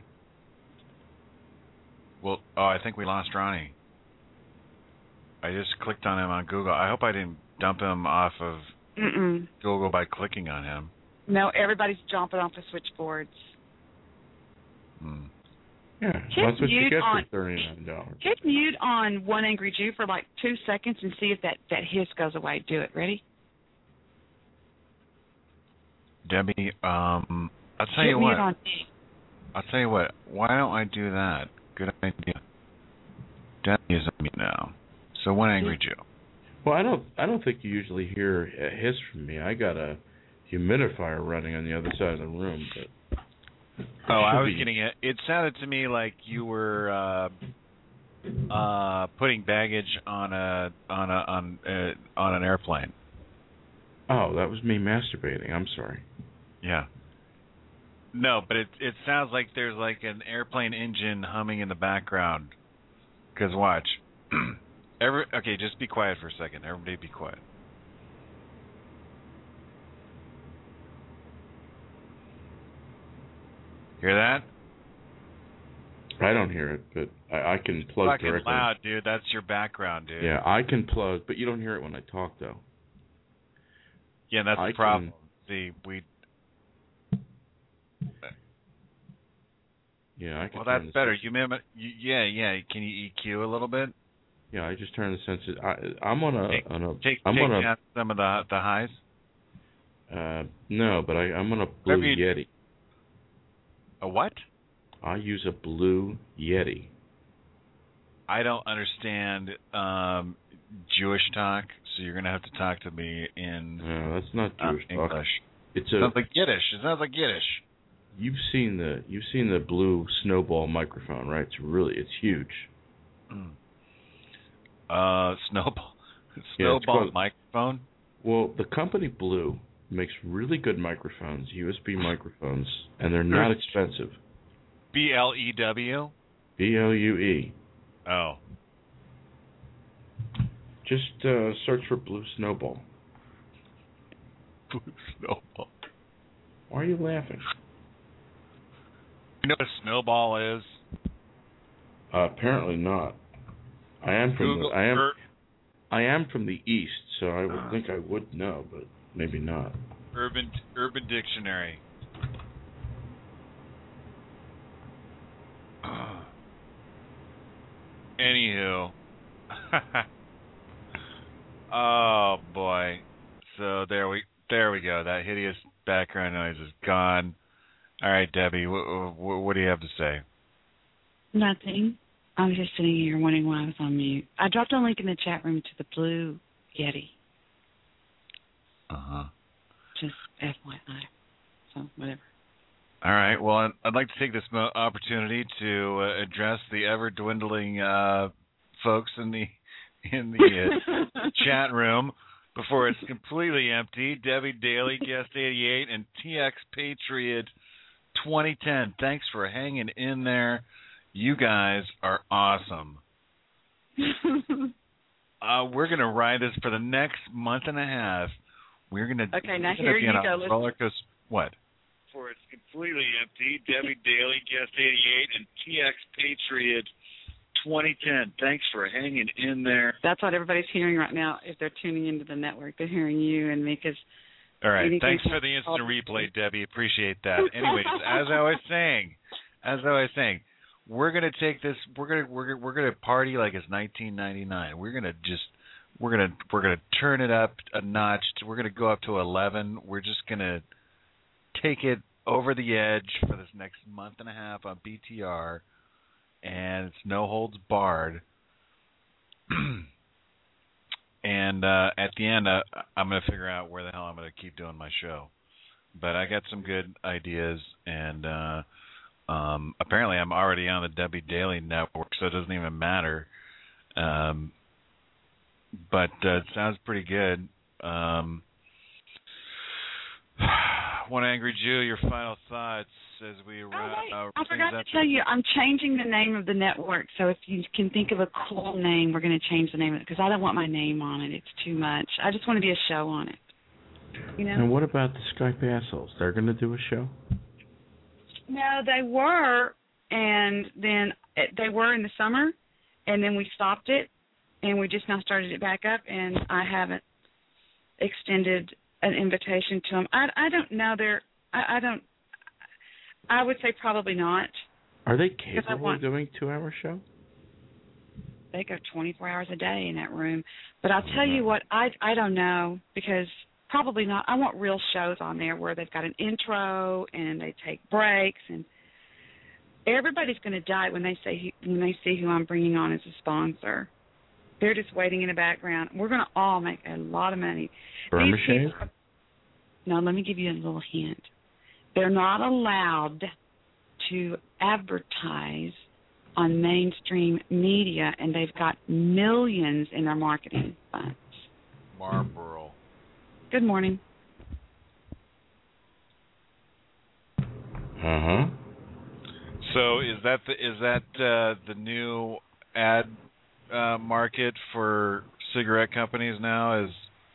Well, oh, I think we lost Ronnie. I just clicked on him on Google. I hope I didn't dump him off of Mm-mm. Google by clicking on him. No, everybody's jumping off the switchboards. Hmm. Yeah, Hit that's what you mute get on- for thirty-nine dollars. Hit mute on One Angry Jew for like two seconds and see if that, that hiss goes away. Do it. Ready? Debbie, um, I'll tell Hit you mute what. on me. I'll tell you what. Why don't I do that? Good idea. Debbie is on me now. So one angry Jew. Well, I don't. I don't think you usually hear a hiss from me. I got a humidifier running on the other side of the room. But Oh, I was Should be. getting it. It sounded to me like you were uh, uh, putting baggage on a on a on uh, on an airplane. Oh, that was me masturbating. I'm sorry. Yeah. No, but it it sounds like there's like an airplane engine humming in the background. Because watch, Every, okay, just be quiet for a second. Everybody be quiet. Hear that? I don't hear it, but I, I can plug Fucking directly. loud, dude. That's your background, dude. Yeah, I can plug, but you don't hear it when I talk, though. Yeah, that's I the problem. Can, See, we. Yeah, I can. Well, that's better. You, mim- you, yeah, yeah. Can you E Q a little bit? Yeah, I just turned the sensitive. I, I'm on a Take, on a. take, I'm take on a. down some of the the highs. Uh, no, but I, I'm on a Blue you, Yeti. A what? I use a Blue Yeti. I don't understand um, Jewish talk, so you're gonna have to talk to me in. No, that's not Jewish uh, talk. English. It's it a. Sounds like Yiddish. It sounds like Yiddish. You've seen the you've seen the Blue Snowball microphone, right? It's really it's huge. Mm. Uh, snowball, snowball yeah, called, microphone. Well, the company Blue makes really good microphones, U S B microphones, and they're not expensive. B L E W. B L U E. Oh. Just uh, search for Blue Snowball. Blue Snowball. Why are you laughing? You know what a snowball is? Uh, apparently not. I am from Google the, I am er, I am from the east, so I would think I would know, but maybe not. Urban Urban Dictionary. Anywho. Oh boy. So there we there we go. That hideous background noise is gone. All right, Debbie, what, what, what do you have to say? Nothing. I was just sitting here wondering why I was on mute. I dropped a link in the chat room to the Blue Yeti. Uh-huh. Just F Y I. So, whatever. All right. Well, I'd, I'd like to take this mo- opportunity to uh, address the ever-dwindling uh, folks in the in the uh, chat room before it's completely empty. Debbie Daly, Guest eighty-eight, and T X Patriot twenty ten. Thanks for hanging in there. You guys are awesome. uh, we're going to ride this for the next month and a half. We're going to Okay, now here you go. Roller coaster. What? For it's completely empty. Debbie Daly, Guest eighty-eight, and T X Patriot twenty ten. Thanks for hanging in there. That's what everybody's hearing right now. If they're tuning into the network, they're hearing you and me because. All right. Thanks for the instant replay, Debbie. Appreciate that. Anyways, as I was saying, as I was saying, we're gonna take this. We're gonna we're we're gonna party like it's nineteen ninety-nine. We're gonna just we're gonna we're gonna turn it up a notch. We're gonna go up to eleven. We're just gonna take it over the edge for this next month and a half on B T R, and it's no holds barred. And uh, at the end, uh, I'm going to figure out where the hell I'm going to keep doing my show. But I got some good ideas, and uh, um, apparently I'm already on the Debbie Daly network, so it doesn't even matter. Um, but uh, it sounds pretty good. Um, One Angry Jew, your final thoughts as we Oh, wrap wait. uh, I forgot to up tell you, I'm changing the name of the network. So if you can think of a cool name, we're going to change the name of it because I don't want my name on it. It's too much. I just want to be a show on it. You know? And what about the Skype assholes? They're going to do a show? No, they were, and then it, they were in the summer, and then we stopped it, and we just now started it back up, and I haven't extended an invitation to them. I, I don't know. They're I, I don't. I would say probably not. Are they capable want, of doing a two-hour show? They go twenty-four hours a day in that room. But I'll tell you what, I I don't know because probably not. I want real shows on there where they've got an intro and they take breaks and everybody's going to die when they say when they see who I'm bringing on as a sponsor. They're just waiting in the background. We're going to all make a lot of money. Burma shave? No, let me give you a little hint. They're not allowed to advertise on mainstream media, and they've got millions in their marketing funds. Marlboro. Good morning. Uh-huh. So is that the is that uh, the new ad uh, market for cigarette companies now is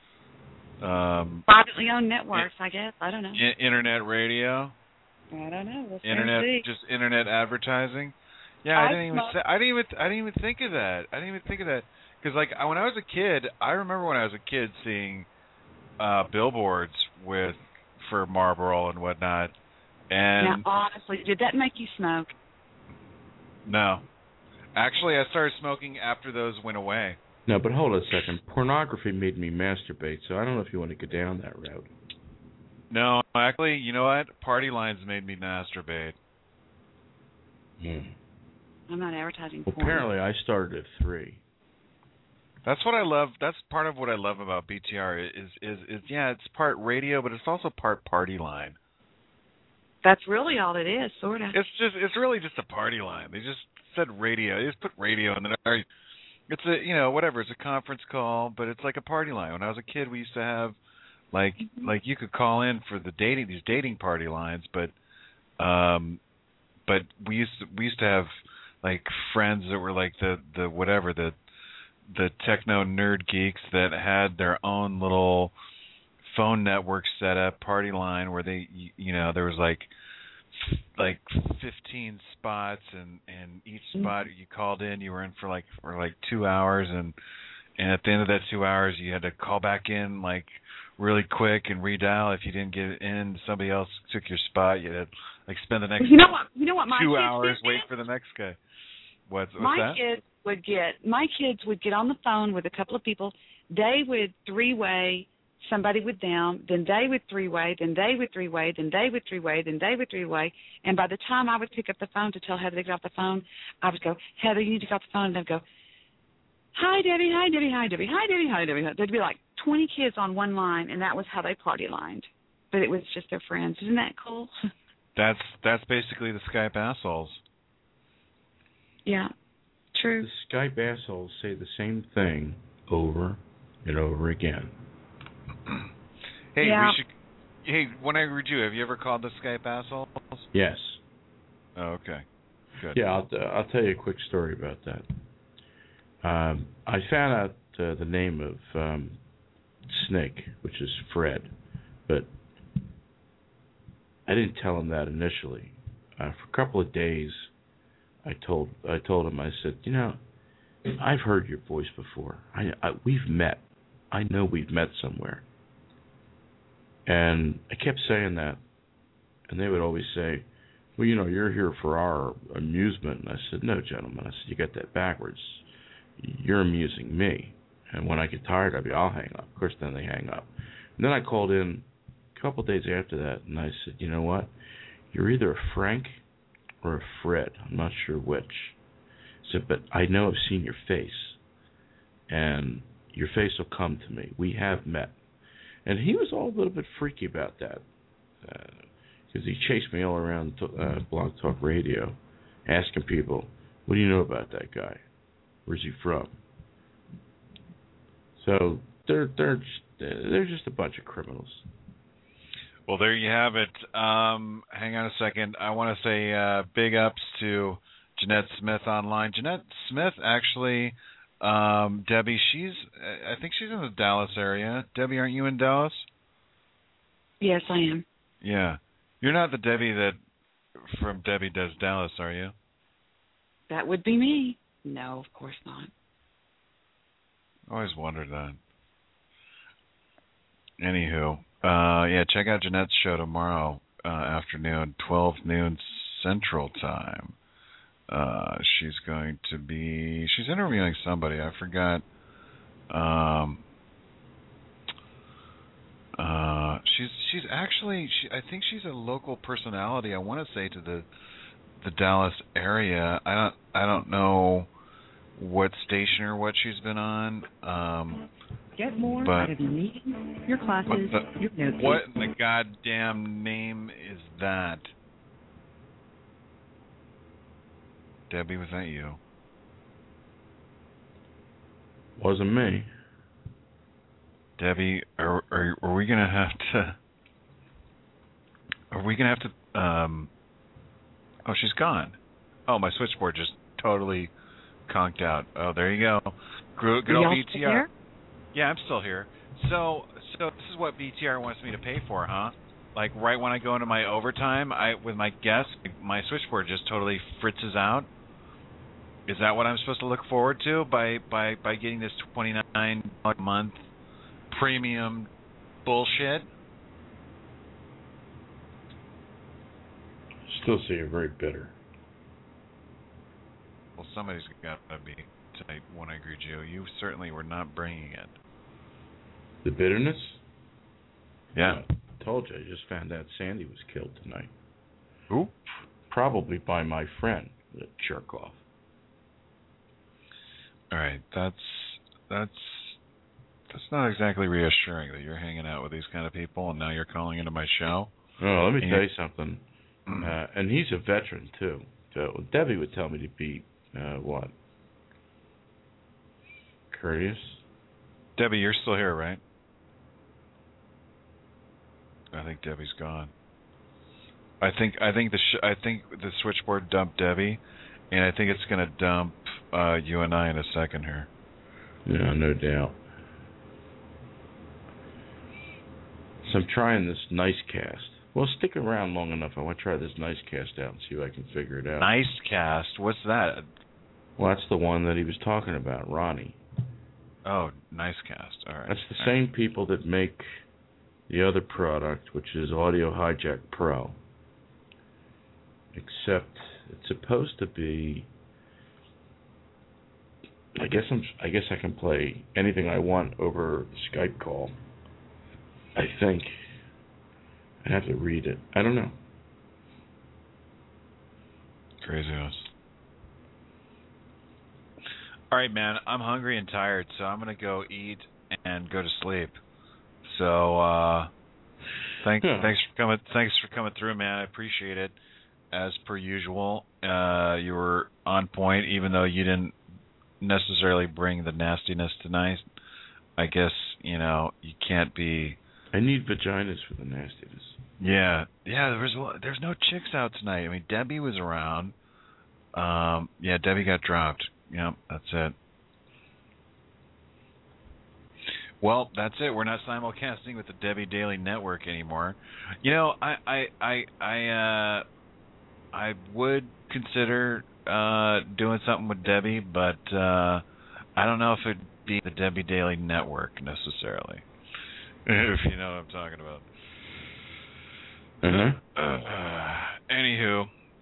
um, privately owned networks, I guess. I don't know. I- internet radio. I don't know. We'll internet, see. just internet advertising. Yeah, I, I didn't even. smoke- Say, I didn't even. I didn't even think of that. I didn't even think of that because, like, I, when I was a kid, I remember when I was a kid seeing uh, billboards with for Marlboro and whatnot. And now, honestly, did that make you smoke? No. Actually, I started smoking after those went away. No, but hold on a second. Pornography made me masturbate, so I don't know if you want to go down that route. No, actually, you know what? Party lines made me masturbate. Hmm. I'm not advertising Well, porn. apparently, I started at three. That's what I love. That's part of what I love about B T R is, is, is yeah, it's part radio, but it's also part party line. That's really all it is, sort of. It's just, it's really just a party line. They just said radio. They just put radio in there. It's a, you know, whatever. It's a conference call, but it's like a party line. When I was a kid, we used to have, like, mm-hmm. like you could call in for the dating, these dating party lines, but, um, but we used to, we used to have like friends that were like the, the whatever the, the techno nerd geeks that had their own little phone network set up, party line where they, you know, there was like, like fifteen spots, and, and each spot you called in, you were in for like for like two hours, and and at the end of that two hours, you had to call back in like really quick and redial. If you didn't get in, somebody else took your spot. You had to like spend the next you know what you know what my two kids hours did? wait for the next guy. What's, what's my that? kids would get my kids would get on the phone with a couple of people. They would three way somebody with them, then they would three-way, then they would three-way, then they would three-way, then they would three-way. And by the time I would pick up the phone to tell Heather to get off the phone, I would go, Heather, you need to get off the phone. And they'd go, hi, Debbie, hi, Debbie, hi, Debbie, hi, Debbie, hi, Debbie. There'd be like twenty kids on one line, and that was how they party lined. But it was just their friends. Isn't that cool? That's that's basically the Skype assholes. Yeah, true. The Skype assholes say the same thing over and over again. Hey, yeah. we should. Hey, when I read you, have you ever called the Skype assholes? Yes. Oh, okay. Good. Yeah, I'll, I'll tell you a quick story about that. Um, I found out uh, the name of um, Snake, which is Fred, but I didn't tell him that initially. Uh, for a couple of days, I told I told him, I said, you know, I've heard your voice before. I, I we've met. I know we've met somewhere. And I kept saying that, and they would always say, well, you know, you're here for our amusement. And I said, no, gentlemen. I said, you got that backwards. You're amusing me. And when I get tired of you, I'll hang up. Of course, then they hang up. And then I called in a couple of days after that, and I said, you know what? You're either a Frank or a Fred. I'm not sure which. I said, but I know I've seen your face, and your face will come to me. We have met. And he was all a little bit freaky about that, because uh, he chased me all around uh, Blog Talk Radio, asking people, what do you know about that guy? Where's he from? So they're they're just, they're just a bunch of criminals. Well, there you have it. Um, hang on a second. I want to say uh, big ups to Jeanette Smith online. Jeanette Smith actually... Um, Debbie, she's, I think she's in the Dallas area. Debbie, aren't you in Dallas? Yes, I am. Yeah. You're not the Debbie that from Debbie Does Dallas, are you? That would be me. No, of course not. I always wondered that. Anywho, uh, yeah, check out Jeanette's show tomorrow uh, afternoon, twelve noon Central Time. Uh, she's going to be, she's interviewing somebody, I forgot. Um, uh, she's, she's actually, she, I think she's a local personality, I want to say, to the, the Dallas area. I don't, I don't know what station or what she's been on. Um, Get more but, out of your meetings, your classes, the, your notes. What in the goddamn name is that? Debbie, was that you? Wasn't me. Debbie, are, are, are we going to have to... Are we going to have to... Um, oh, she's gone. Oh, my switchboard just totally conked out. Oh, there you go. Good, good old B T R. Here? Yeah, I'm still here. So, so this is what B T R wants me to pay for, huh? Like right when I go into my overtime, I with my guests, my switchboard just totally fritzes out. Is that what I'm supposed to look forward to by by, by getting this twenty-nine dollars a month premium bullshit? Still see you're very bitter. Well, somebody's got to be tonight. One I agree, Joe. You certainly were not bringing it. The bitterness? Yeah. I told you. I just found out Sandy was killed tonight. Who? Probably by my friend, the jerk off. All right, that's that's that's not exactly reassuring that you're hanging out with these kind of people and now you're calling into my show. Oh, let me and tell you something. Uh, and he's a veteran too. So Debbie would tell me to be uh, what? Courteous. Debbie, you're still here, right? I think Debbie's gone. I think I think the sh- I think the switchboard dumped Debbie, and I think it's going to dump uh, you and I in a second here. Yeah, no doubt. So I'm trying this nice cast. Well, stick around long enough. I want to try this nice cast out and see if I can figure it out. Nice cast? What's that? Well, that's the one that he was talking about, Ronnie. Oh, nice cast. All right. That's the All same right. people that make the other product, which is Audio Hijack Pro. Except it's supposed to be. I guess I'm. I guess I can play anything I want over Skype call. I think. I have to read it. I don't know. Craziness. All right, man. I'm hungry and tired, so I'm gonna go eat and go to sleep. So, uh, thanks, yeah. thanks for coming. Thanks for coming through, man. I appreciate it. As per usual, uh, you were on point, even though you didn't necessarily bring the nastiness tonight. I guess you know you can't be. I need vaginas for the nastiness. Yeah, yeah. There was a lot, there's no chicks out tonight. I mean, Debbie was around. Um, yeah, Debbie got dropped. Yep, that's it. Well, that's it. We're not simulcasting with the Debbie Daily Network anymore. You know, I, I, I, I, uh, I would consider uh, doing something with Debbie, but uh, I don't know if it'd be the Debbie Daily Network necessarily. If you know what I'm talking about. Uh-huh. Uh, anywho,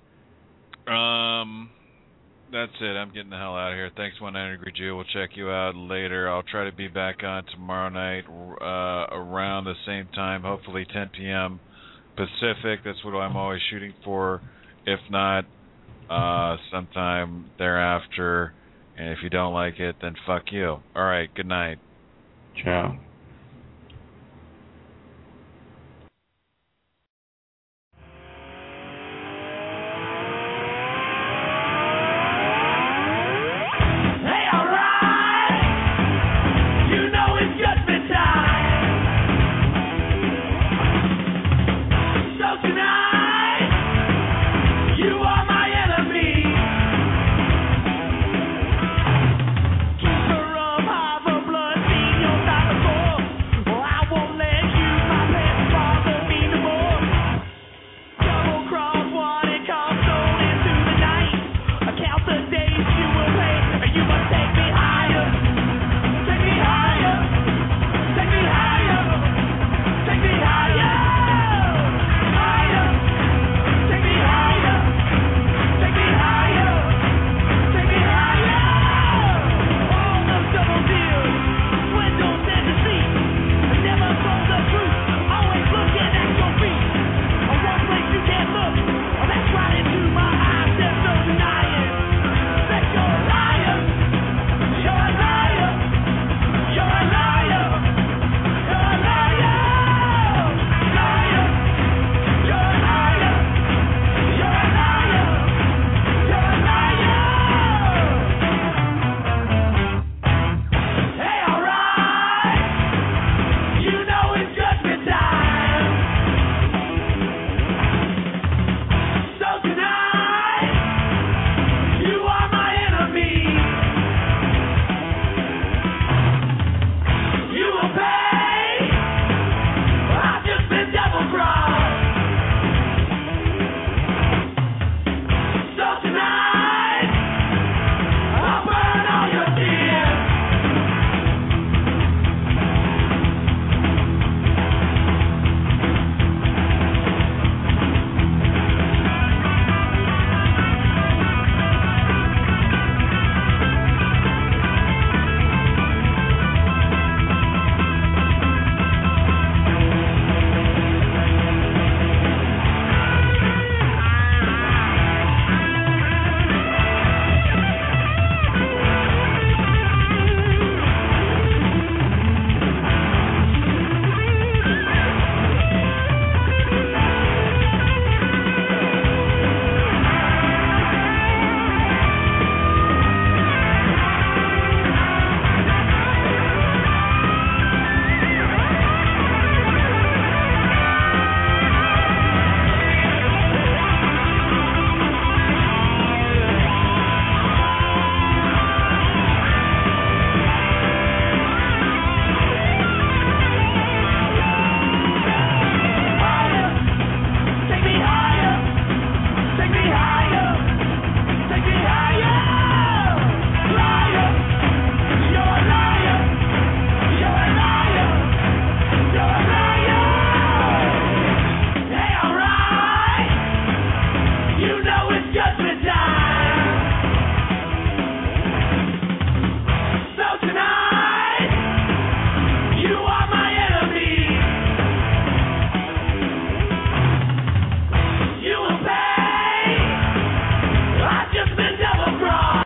um, that's it. I'm getting the hell out of here. Thanks, One Angry Jew. We'll check you out later. I'll try to be back on tomorrow night uh, around the same time, hopefully ten p.m. Pacific. That's what I'm always shooting for. If not, uh, sometime thereafter. And if you don't like it, then fuck you. All right, good night. Ciao.